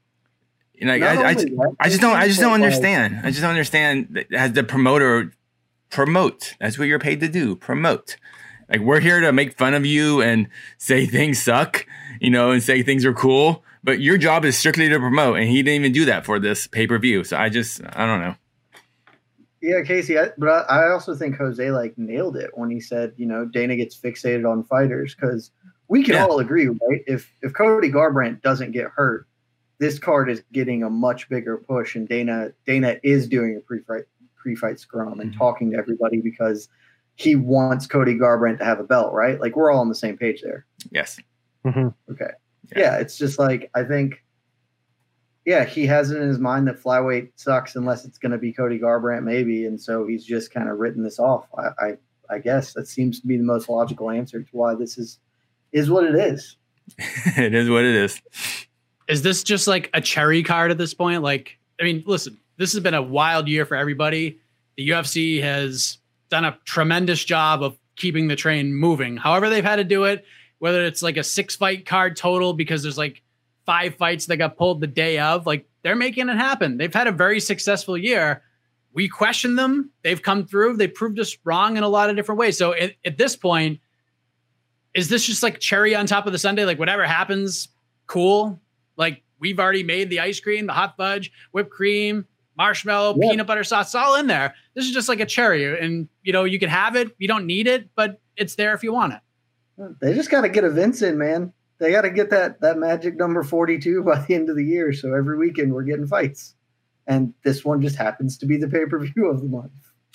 I just don't understand. I just don't understand that as the promoter, promote. That's what you're paid to do. Promote. Like we're here to make fun of you and say things suck, and say things are cool. But your job is strictly to promote, and he didn't even do that for this pay-per-view. So I don't know. Yeah, Casey, but I also think Jose nailed it when he said, Dana gets fixated on fighters, because we can all agree, right? If Cody Garbrandt doesn't get hurt, this card is getting a much bigger push, and Dana is doing a pre-fight scrum and talking to everybody because he wants Cody Garbrandt to have a belt, right? Like we're all on the same page there. Yes. Mm-hmm. Okay. Yeah, it's just like I think. Yeah, he has it in his mind that flyweight sucks unless it's going to be Cody Garbrandt, maybe, and so he's just kind of written this off. I guess that seems to be the most logical answer to why this is what it is. It is what it is. Is this just like a cherry card at this point? Like, I mean, listen, this has been a wild year for everybody. The UFC has done a tremendous job of keeping the train moving. However they've had to do it, whether it's like a 6-fight card total because there's like 5 fights that got pulled the day of, like they're making it happen. They've had a very successful year. We question them. They've come through. They proved us wrong in a lot of different ways. So at this point, is this just like cherry on top of the sundae? Like whatever happens, cool. Like we've already made the ice cream, the hot fudge, whipped cream, marshmallow, peanut butter sauce, it's all in there. This is just like a cherry, and you can have it. You don't need it, but it's there if you want it. They just got to get events in, man. They got to get that magic number 42 by the end of the year. So every weekend we're getting fights, and this one just happens to be the pay-per-view of the month.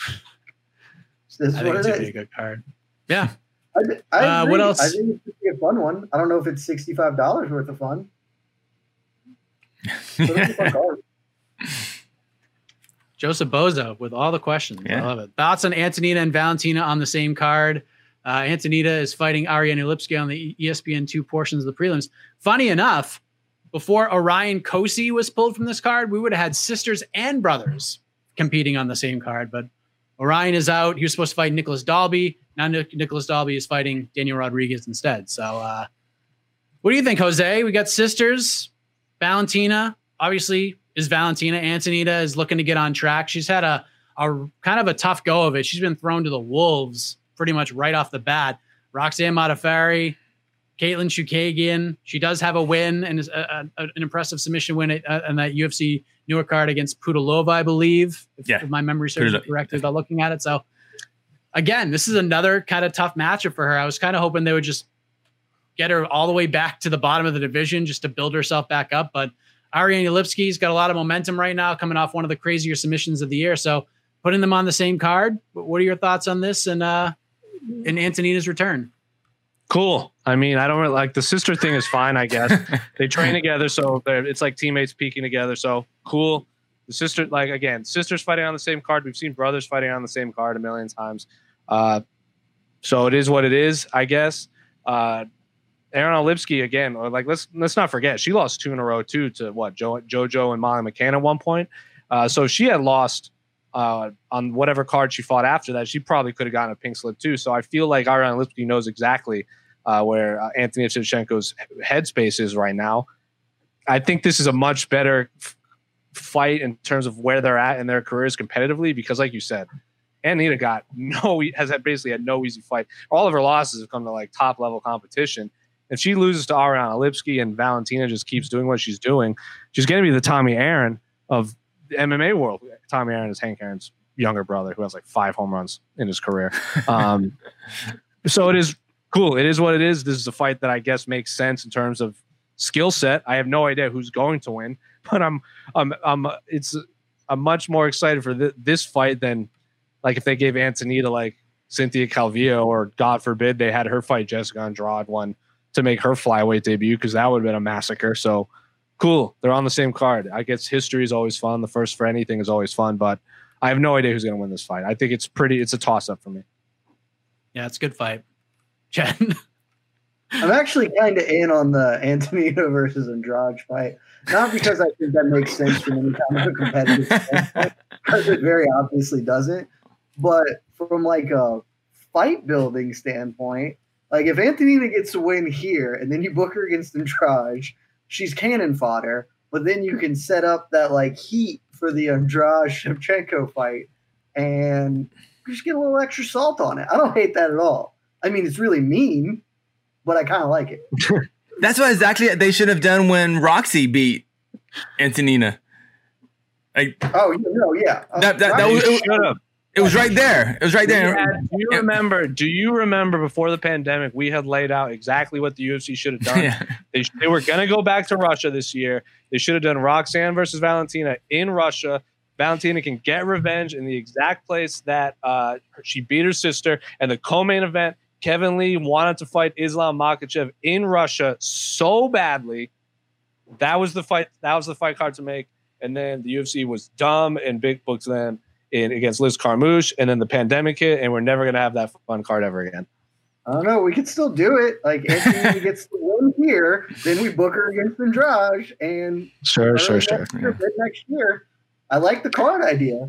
So this is what it is. Be a good card. Yeah. I agree. What else? I think it's a fun one. I don't know if it's $65 worth of fun. But it's a fun card. Joseph Boza with all the questions. Yeah. I love it. Thoughts on Antonina and Valentina on the same card? Antonita is fighting Ariane Lipski on the ESPN2 portions of the prelims. Funny enough, before Orion Kosi was pulled from this card, we would have had sisters and brothers competing on the same card. But Orion is out. He was supposed to fight Nicholas Dalby. Now Nicholas Dalby is fighting Daniel Rodriguez instead. So what do you think, Jose? We got sisters. Valentina, obviously, is Valentina. Antonita is looking to get on track. She's had a kind of a tough go of it. She's been thrown to the wolves pretty much right off the bat. Roxanne Modafferi, Caitlin Chookagian. She does have a win and an impressive submission win on that UFC Newark card against Pudilova, I believe, if my memory serves me correctly about looking at it. So, again, this is another kind of tough matchup for her. I was kind of hoping they would just get her all the way back to the bottom of the division just to build herself back up. But Ariane Lipski's got a lot of momentum right now, coming off one of the crazier submissions of the year. So putting them on the same card, what are your thoughts on this and Antonita's return? Cool. I mean, I don't really like the sister thing is fine, I guess. They train together, so it's like teammates peaking together. So cool. The sister, like, again, sisters fighting on the same card. We've seen brothers fighting on the same card a million times. So it is what it is, I guess. Ariane Lipski, again, like let's not forget, she lost 2 in a row too to what, JoJo and Molly McCann at one point. So she had lost on whatever card she fought after that. She probably could have gotten a pink slip too. So I feel like Ariane Lipski knows exactly where Anthony Shevchenko's headspace is right now. I think this is a much better fight in terms of where they're at in their careers competitively, because like you said, Antonita has basically had no easy fight. All of her losses have come to like top level competition. If she loses to Ariane Lipski and Valentina just keeps doing what she's doing, she's going to be the Tommy Aaron of the MMA world. Tommy Aaron is Hank Aaron's younger brother who has like 5 home runs in his career. So it is cool. It is what it is. This is a fight that I guess makes sense in terms of skill set. I have no idea who's going to win, but I'm much more excited for this fight than like if they gave Antonita like Cynthia Calvillo, or God forbid they had her fight Jessica Andrade one to make her flyweight debut, because that would have been a massacre. So cool. They're on the same card. I guess history is always fun. The first for anything is always fun, but I have no idea who's going to win this fight. I think it's a toss up for me. Yeah, it's a good fight. Jen? I'm actually kind of in on the Antonita versus Andrade fight. Not because I think that makes sense from any kind of a competitive standpoint, because it very obviously doesn't, but from like a fight building standpoint, like if Antonita gets a win here and then you book her against Andrade, she's cannon fodder, but then you can set up that like heat for the Andrade Shevchenko fight and just get a little extra salt on it. I don't hate that at all. I mean, it's really mean, but I kind of like it. That's what exactly they should have done when Roxy beat Antonina. Like, yeah. It was right there. It was right there. Do you remember before the pandemic, we had laid out exactly what the UFC should have done? Yeah. They were going to go back to Russia this year. They should have done Roxanne versus Valentina in Russia. Valentina can get revenge in the exact place that she beat her sister. And the co-main event, Kevin Lee wanted to fight Islam Makhachev in Russia so badly. That was the fight. That was the fight card to make. And then the UFC was dumb and big booked them against Liz Carmouche, and then the pandemic hit, and we're never going to have that fun card ever again. I don't know. We could still do it. Like, Anthony gets the win here, then we book her against Andrade, and sure. Next year. I like the card idea.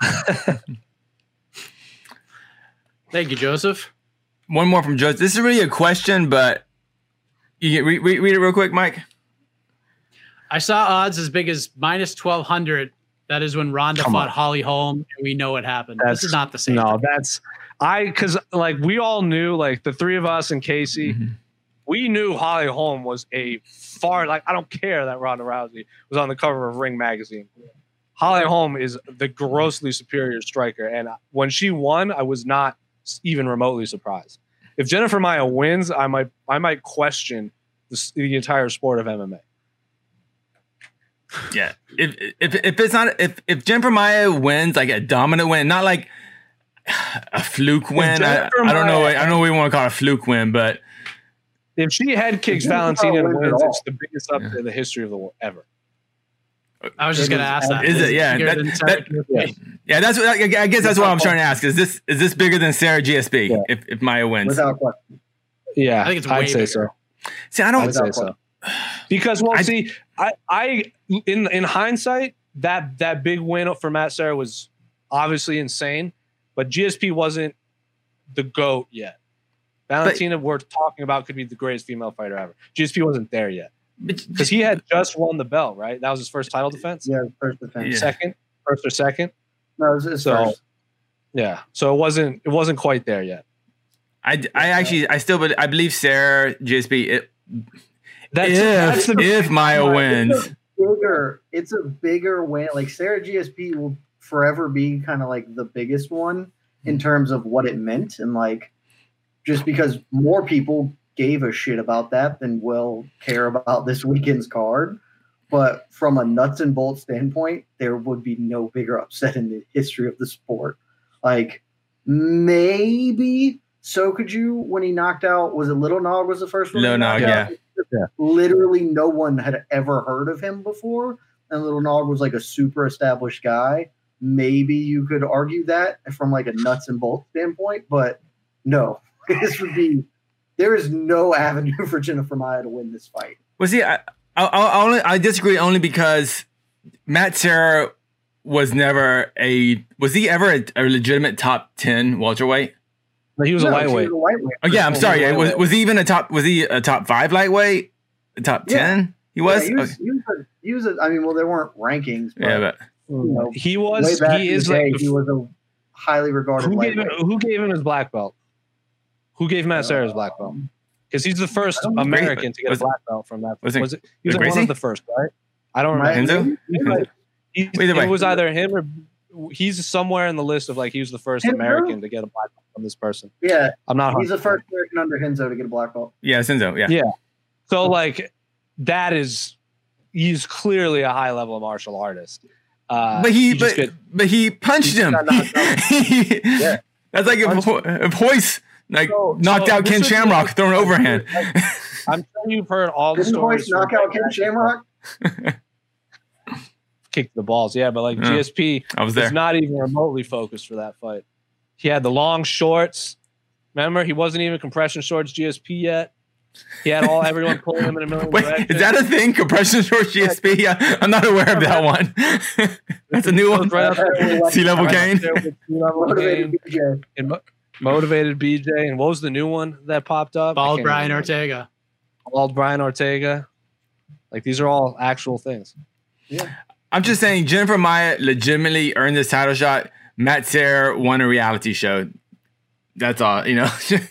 Thank you, Joseph. One more from Joseph. This is really a question, but you read it real quick, Mike. I saw odds as big as minus 1,200. That is when Ronda fought Holly Holm, and we know what happened. This is not the same. No, because like we all knew, like the three of us and Casey, we knew Holly Holm was a far, like I don't care that Ronda Rousey was on the cover of Ring magazine. Holly Holm is the grossly superior striker, and when she won, I was not even remotely surprised. If Jennifer Maia wins, I might question the entire sport of MMA. Yeah, if Jennifer Maia wins like a dominant win, not like a fluke win. I don't know. I don't know what we want to call it a fluke win, but if she head kicks Valentina and wins, it's the biggest upset in the history of the world ever. I was just going to ask that. Is it? Yeah. Yeah, that's what I guess that's what I'm trying to ask. Is this bigger than Sarah GSP if Maya wins? Without question. Yeah, I think it's way I'd say bigger. so. See, I don't I'd say so. Because I in hindsight, that big win for Matt Serra was obviously insane, but GSP wasn't the GOAT yet. Valentina, we're talking about, could be the greatest female fighter ever. GSP wasn't there yet because he had just won the belt, right? That was his first title defense. Yeah, first defense. First or second. No, it was his first. Yeah, so it wasn't quite there yet. I believe Sarah GSP. If Maya wins, it's a bigger win. Like Sarah GSP will forever be kind of like the biggest one in terms of what it meant, and like just because more people gave a shit about that than will care about this weekend's card. But from a nuts and bolts standpoint, there would be no bigger upset in the history of the sport. Like maybe Sokoju when he knocked out, was it Little Nog was the first one? Little Nog, yeah. Literally no one had ever heard of him before, and Little Nog was like a super established guy. Maybe you could argue that from like a nuts and bolts standpoint, but no, there is no avenue for Jennifer Maia to win this fight. Well, see, I disagree only because Matt Serra was ever a legitimate top 10 welterweight? No, he was a lightweight. Oh yeah, I'm sorry. Was he even a top 5 lightweight? A top 10? He was? Yeah, he was I mean, well, there weren't rankings, but, he was a highly regarded lightweight. Who gave him his black belt? Who gave Matt Serra his black belt? Because he's the first American to get a black belt from that. He was one of the first, right? I don't remember. It was either him or he's somewhere in the list of like he was the first American to get a black belt from this person. Yeah, He's the first American under Henzo to get a black belt. Yeah, Henzo. Yeah. Yeah. So like he's clearly a high level martial artist. But he punched him. That's like if Hoist knocked out Ken Shamrock throwing overhand. I'm sure you've heard all the stories. Knock out Ken Shamrock. Kicked the balls, yeah, but like GSP was not even remotely focused for that fight. He had the long shorts. Remember, he wasn't even compression shorts GSP yet. He had everyone pulling him in a million directions. Is that a thing? Compression shorts GSP? Yeah, I'm not aware of that one. That's a new one. Right C-Level Kane. Motivated BJ. And what was the new one that popped up? Bald Brian Ortega. Bald Brian Ortega. Like these are all actual things. Yeah. I'm just saying Jennifer Maia legitimately earned this title shot. Matt Serra won a reality show. That's all, you know.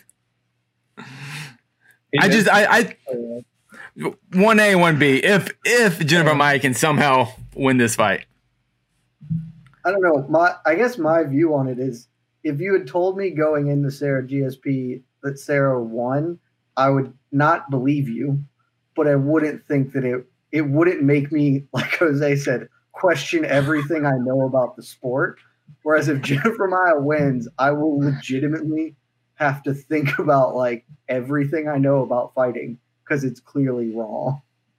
I 1A, 1B. If Jennifer Maia can somehow win this fight. I don't know. I guess my view on it is if you had told me going into Sarah GSP that Sarah won, I would not believe you, but I wouldn't think that it wouldn't make me, like Jose said, question everything I know about the sport. Whereas if Jennifer Maia wins, I will legitimately have to think about like everything I know about fighting because it's clearly wrong.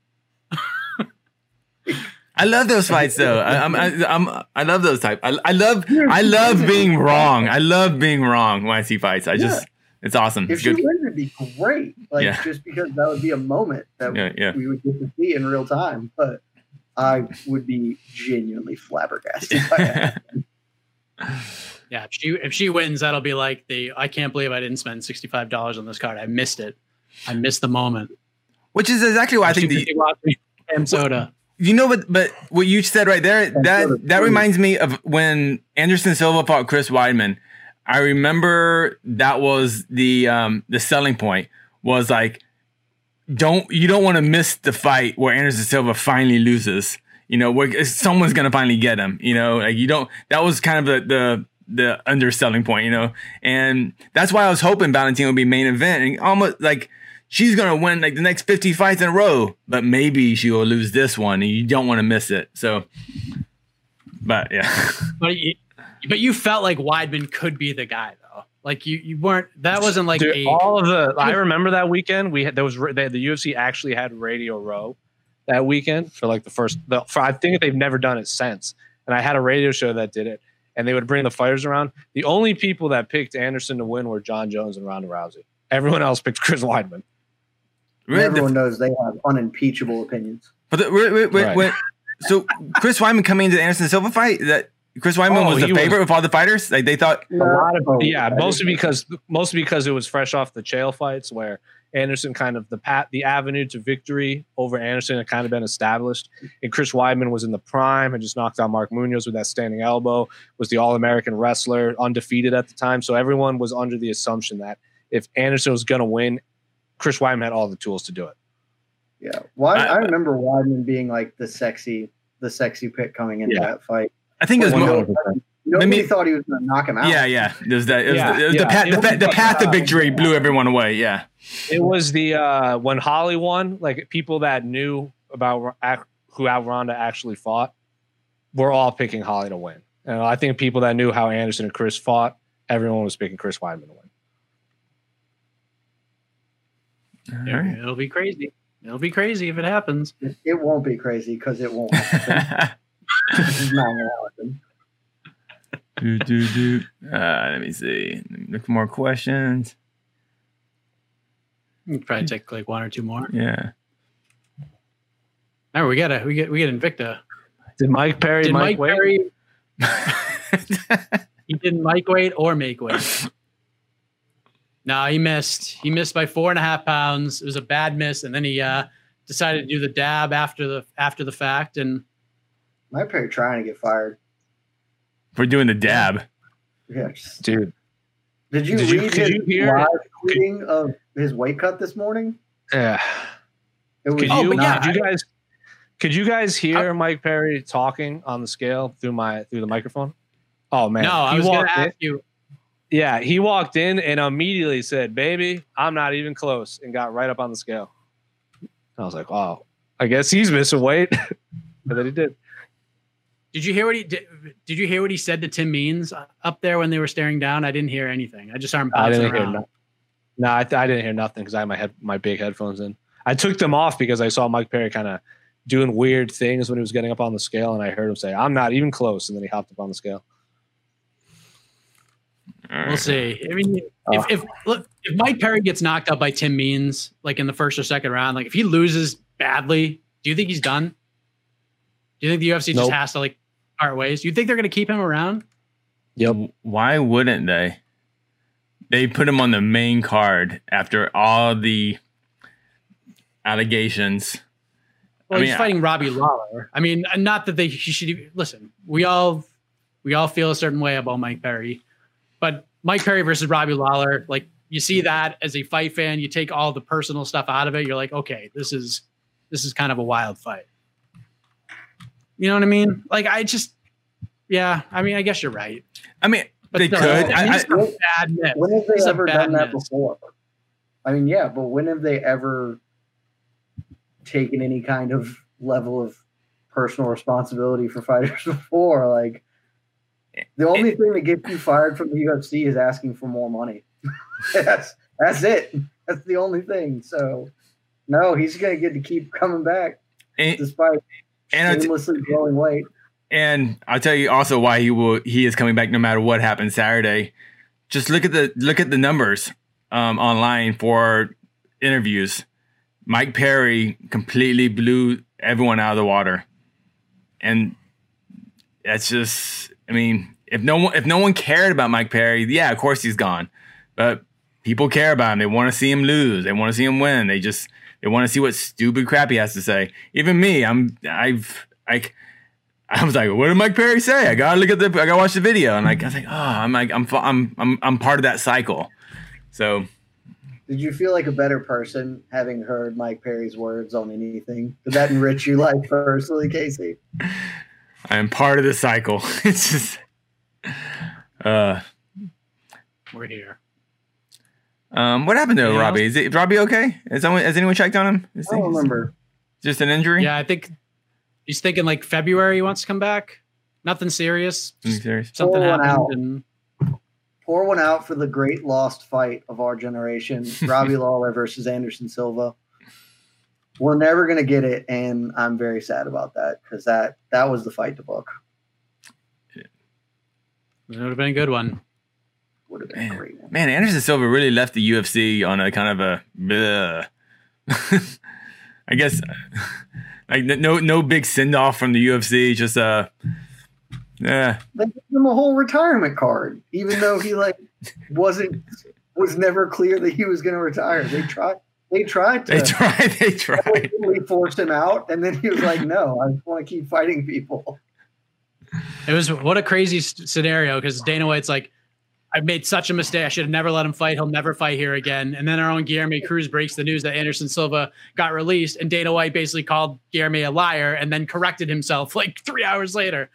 I love those fights though. I love those type. I love being wrong. I love being wrong when I see fights. It's awesome. If she wins, it'd be great. Like just because that would be a moment that we would get to see in real time. But I would be genuinely flabbergasted by that. Yeah, if she wins, that'll be like I can't believe I didn't spend $65 on this card. I missed it. I missed the moment. Which is exactly why I think and soda. You know, but what you said right there, that reminds me of when Anderson Silva fought Chris Weidman. I remember that was the selling point was like, you don't want to miss the fight where Anderson Silva finally loses. You know, where someone's gonna finally get him. You know, like you don't. That was kind of the underselling point. You know, and that's why I was hoping Valentina would be main event and almost like. She's going to win like the next 50 fights in a row, but maybe she will lose this one and you don't want to miss it. So, but yeah. But you felt like Weidman could be the guy though. Like you weren't, that wasn't like I remember that weekend the UFC actually had Radio Row that weekend for like I think they've never done it since. And I had a radio show that did it, and they would bring the fighters around. The only people that picked Anderson to win were John Jones and Ronda Rousey. Everyone else picked Chris Weidman. Everyone knows they have unimpeachable opinions. But so Chris Weidman coming into the Anderson Silva fight, that Chris Weidman was the favorite of all the fighters. Like they thought, mostly because it was fresh off the Chael fights where Anderson kind of the avenue to victory over Anderson had kind of been established, and Chris Weidman was in the prime, had just knocked out Mark Munoz with that standing elbow, was the All-American wrestler, undefeated at the time. So everyone was under the assumption that if Anderson was going to win, Chris Weidman had all the tools to do it. Yeah, I remember Weidman being like the sexy pick coming into that fight. I think it was nobody thought he was going to knock him out. Yeah. The path to victory blew everyone away. Yeah, it was the when Holly won. Like people that knew about how Ronda actually fought were all picking Holly to win, and I think people that knew how Anderson and Chris fought, everyone was picking Chris Weidman to win. Right. It'll be crazy. It'll be crazy if it happens. It won't be crazy because it won't happen. It's not going to happen. Let me see. Look for more questions. You can probably take like one or two more. Yeah. Now we get Invicta. Did Mike Perry weight? He didn't Mike weight or make weight. No, he missed. He missed by 4.5 pounds. It was a bad miss, and then he decided to do the dab after the fact. And Mike Perry trying to get fired for doing the dab. Yeah, dude. Did you read his live tweeting of his weight cut this morning? Yeah. Could you guys hear Mike Perry talking on the scale through the microphone? Oh man, no, I was going to ask you. Yeah, he walked in and immediately said, "Baby, I'm not even close," and got right up on the scale. I was like, "Wow, I guess he's missing weight," but then he did. Did you hear what he did? Did you hear what he said to Tim Means up there when they were staring down? I didn't hear anything. I just saw him bouncing around. I didn't hear nothing because I had my big headphones in. I took them off because I saw Mike Perry kind of doing weird things when he was getting up on the scale, and I heard him say, "I'm not even close," and then he hopped up on the scale. We'll see. I mean, if Mike Perry gets knocked out by Tim Means, like in the first or second round, like if he loses badly, do you think he's done? Do you think the UFC just has to like part ways? Do you think they're going to keep him around? Yep. Why wouldn't they? They put him on the main card after all the allegations. Well, he's fighting Robbie Lawler. I mean, not that he should listen. We all feel a certain way about Mike Perry. But Mike Perry versus Robbie Lawler, like you see that as a fight fan, you take all the personal stuff out of it. You're like, okay, this is kind of a wild fight. You know what I mean? Like I mean, I guess you're right. I mean, but they could. It's a bad miss. When have they ever done that before? I mean, yeah, but when have they ever taken any kind of level of personal responsibility for fighters before? Like, the only thing that gets you fired from the UFC is asking for more money. That's it. That's the only thing. So, no, he's going to get to keep coming back despite shamelessly growing weight. And I'll tell you also why he is coming back no matter what happens Saturday. Just look at the numbers online for interviews. Mike Perry completely blew everyone out of the water, and that's just. I mean, if no one cared about Mike Perry, yeah, of course he's gone. But people care about him. They want to see him lose. They want to see him win. They want to see what stupid crap he has to say. Even me, I was like, what did Mike Perry say? I gotta watch the video. And I was like, I'm part of that cycle. So, did you feel like a better person having heard Mike Perry's words on anything? Did that enrich you like personally, Casey? I am part of the cycle. It's just, we're here. What happened to Robbie? Is Robbie okay? Has anyone checked on him? I don't remember. Just an injury? Yeah, I think he's thinking like February he wants to come back. Nothing serious. Something happened. Pour one out for the great lost fight of our generation. Robbie Lawler versus Anderson Silva. We're never going to get it, and I'm very sad about that because that was the fight to book. It would have been a good one. Would have been a great one. Man, Anderson Silva really left the UFC on a kind of a I guess like no big send off from the UFC. Just They gave him a whole retirement card, even though he was never clear that he was going to retire. They tried to force him out, and then he was like, "No, I just want to keep fighting people." It was what a crazy scenario because Dana White's like, "I made such a mistake. I should have never let him fight. He'll never fight here again." And then our own Guilherme Cruz breaks the news that Anderson Silva got released, and Dana White basically called Guilherme a liar and then corrected himself 3 hours later.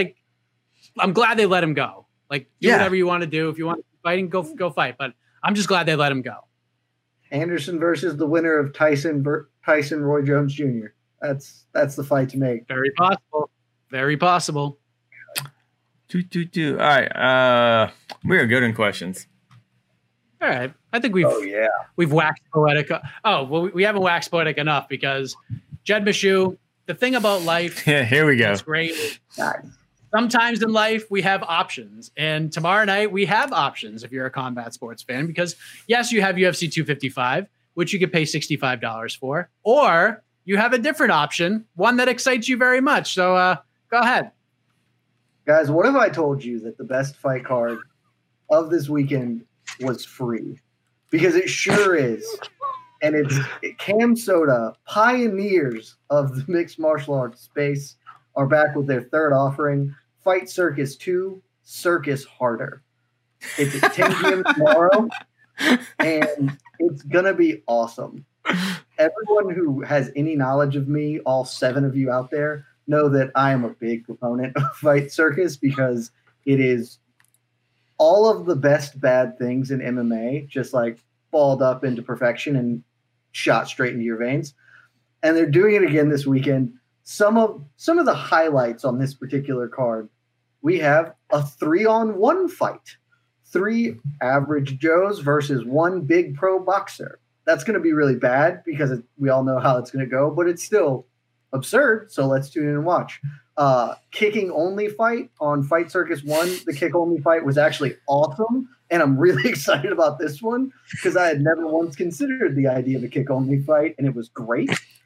I'm glad they let him go. Do whatever you want to do. If you want to keep fighting, go fight. But I'm just glad they let him go. Anderson versus the winner of Tyson Roy Jones Jr. That's the fight to make. Very possible. Very possible. All right. We are good in questions. All right. I think we've waxed poetic. Oh, well, we haven't waxed poetic enough because Jed Meshew, the thing about life. Yeah, here we go. It's great. Sometimes in life we have options, and tomorrow night we have options if you're a combat sports fan, because yes, you have UFC 255, which you could pay $65 for, or you have a different option, one that excites you very much. So go ahead. Guys, what if I told you that the best fight card of this weekend was free? Because it sure is. And it's Cam Soda, pioneers of the mixed martial arts space, are back with their third offering, Fight Circus 2, Circus Harder. It's at 10 p.m. tomorrow, and it's going to be awesome. Everyone who has any knowledge of me, all 7 of you out there, know that I am a big proponent of Fight Circus because it is all of the best bad things in MMA, just balled up into perfection and shot straight into your veins. And they're doing it again this weekend. Some of the highlights on this particular card, we have a 3-on-1 fight. 3 average Joes versus 1 big pro boxer. That's going to be really bad because we all know how it's going to go, but it's still absurd. So let's tune in and watch. Kicking only fight on Fight Circus 1. The kick only fight was actually awesome. And I'm really excited about this one because I had never once considered the idea of a kick only fight, and it was great.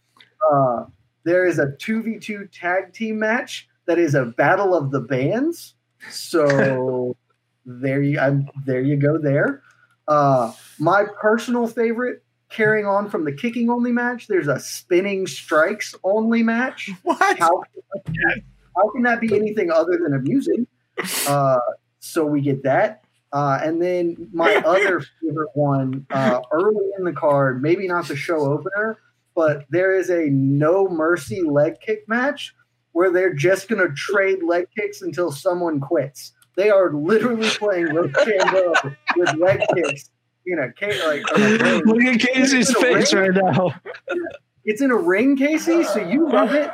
There is a 2v2 tag team match that is a battle of the bands. So there you go there. My personal favorite, carrying on from the kicking only match, there's a spinning strikes only match. What? How can that be anything other than amusing? So we get that. And then my other favorite one, early in the card, maybe not the show opener, but there is a no mercy leg kick match where they're just going to trade leg kicks until someone quits. They are literally playing Rochambeau with leg kicks. Look at Casey's face right now. It's in a ring, Casey, so you love it.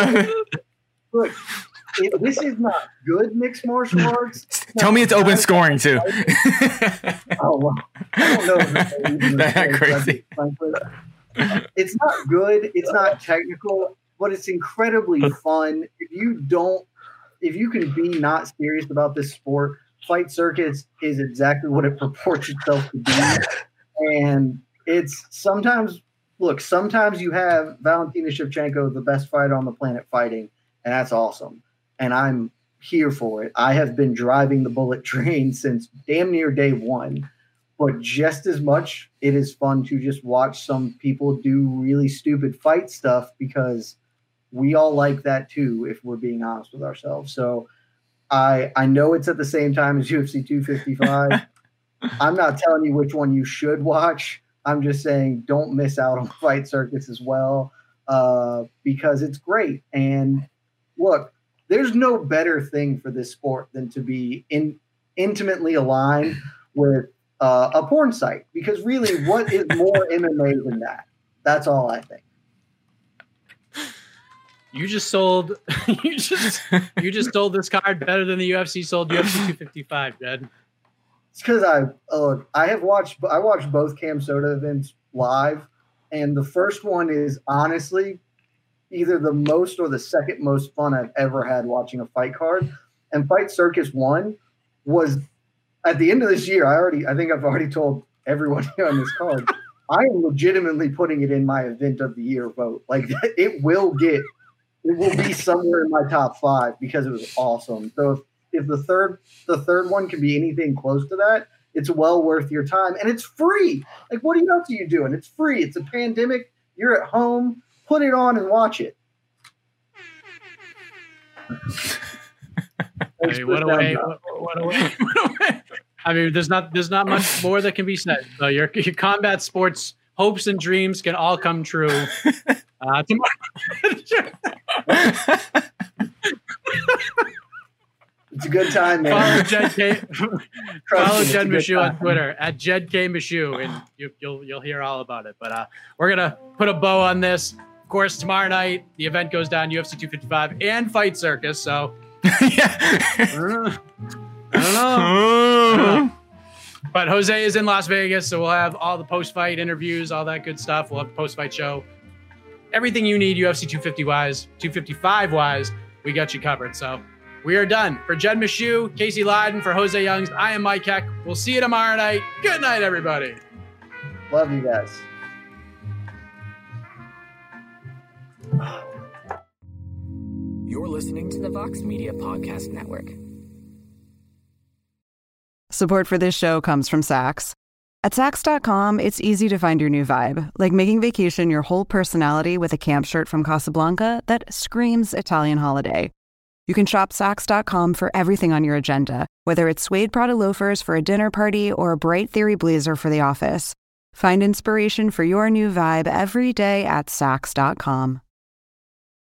Look, this is not good mixed martial arts. Tell me it's open scoring too. Oh, well, I don't know. That's crazy. It's not good. It's not technical, but it's incredibly fun. If you can be not serious about this sport, Fight Circus is exactly what it purports itself to be. And it's sometimes you have Valentina Shevchenko, the best fighter on the planet, fighting, and that's awesome. And I'm here for it. I have been driving the bullet train since damn near day one. But just as much, it is fun to just watch some people do really stupid fight stuff because we all like that too, if we're being honest with ourselves. So I know it's at the same time as UFC 255. I'm not telling you which one you should watch. I'm just saying don't miss out on Fight Circus as well because it's great. And look, there's no better thing for this sport than to be intimately aligned with a porn site, because really, what is more MMA than that? That's all I think. You just sold this card better than the UFC sold UFC 255, Jed. It's because I watched both Cam Soda events live, And the first one is honestly either the most or the second most fun I've ever had watching a fight card. And Fight Circus 1 was at the end of this year. I think I've already told everyone here on this card. I am legitimately putting it in my event of the year vote. Like it will be somewhere in my top 5 because it was awesome. So if the third one can be anything close to that, it's well worth your time. And it's free. Like what else are you doing? It's free. It's a pandemic. You're at home. Put it on and watch it. Hey, what a way. I mean, there's not much more that can be said. So your combat sports hopes and dreams can all come true. Tomorrow. It's a good time, man. Follow Jed Meshew on Twitter at JedKMeshew, and you'll hear all about it. But we're gonna put a bow on this. Of course, tomorrow night the event goes down, UFC 255 and Fight Circus. So I don't know. But Jose is in Las Vegas, so we'll have all the post-fight interviews, all that good stuff. We'll have the post-fight show. Everything you need UFC 255 wise, we got you covered. So we are done. For Jed Meshew, Casey Leydon, for Jose Youngs, I am Mike Heck. We'll see you tomorrow night. Good night, everybody. Love you guys. You're listening to the Vox Media Podcast Network. Support for this show comes from Saks. At Saks.com, it's easy to find your new vibe, like making vacation your whole personality with a camp shirt from Casablanca that screams Italian holiday. You can shop Saks.com for everything on your agenda, whether it's suede Prada loafers for a dinner party or a bright Theory blazer for the office. Find inspiration for your new vibe every day at Saks.com.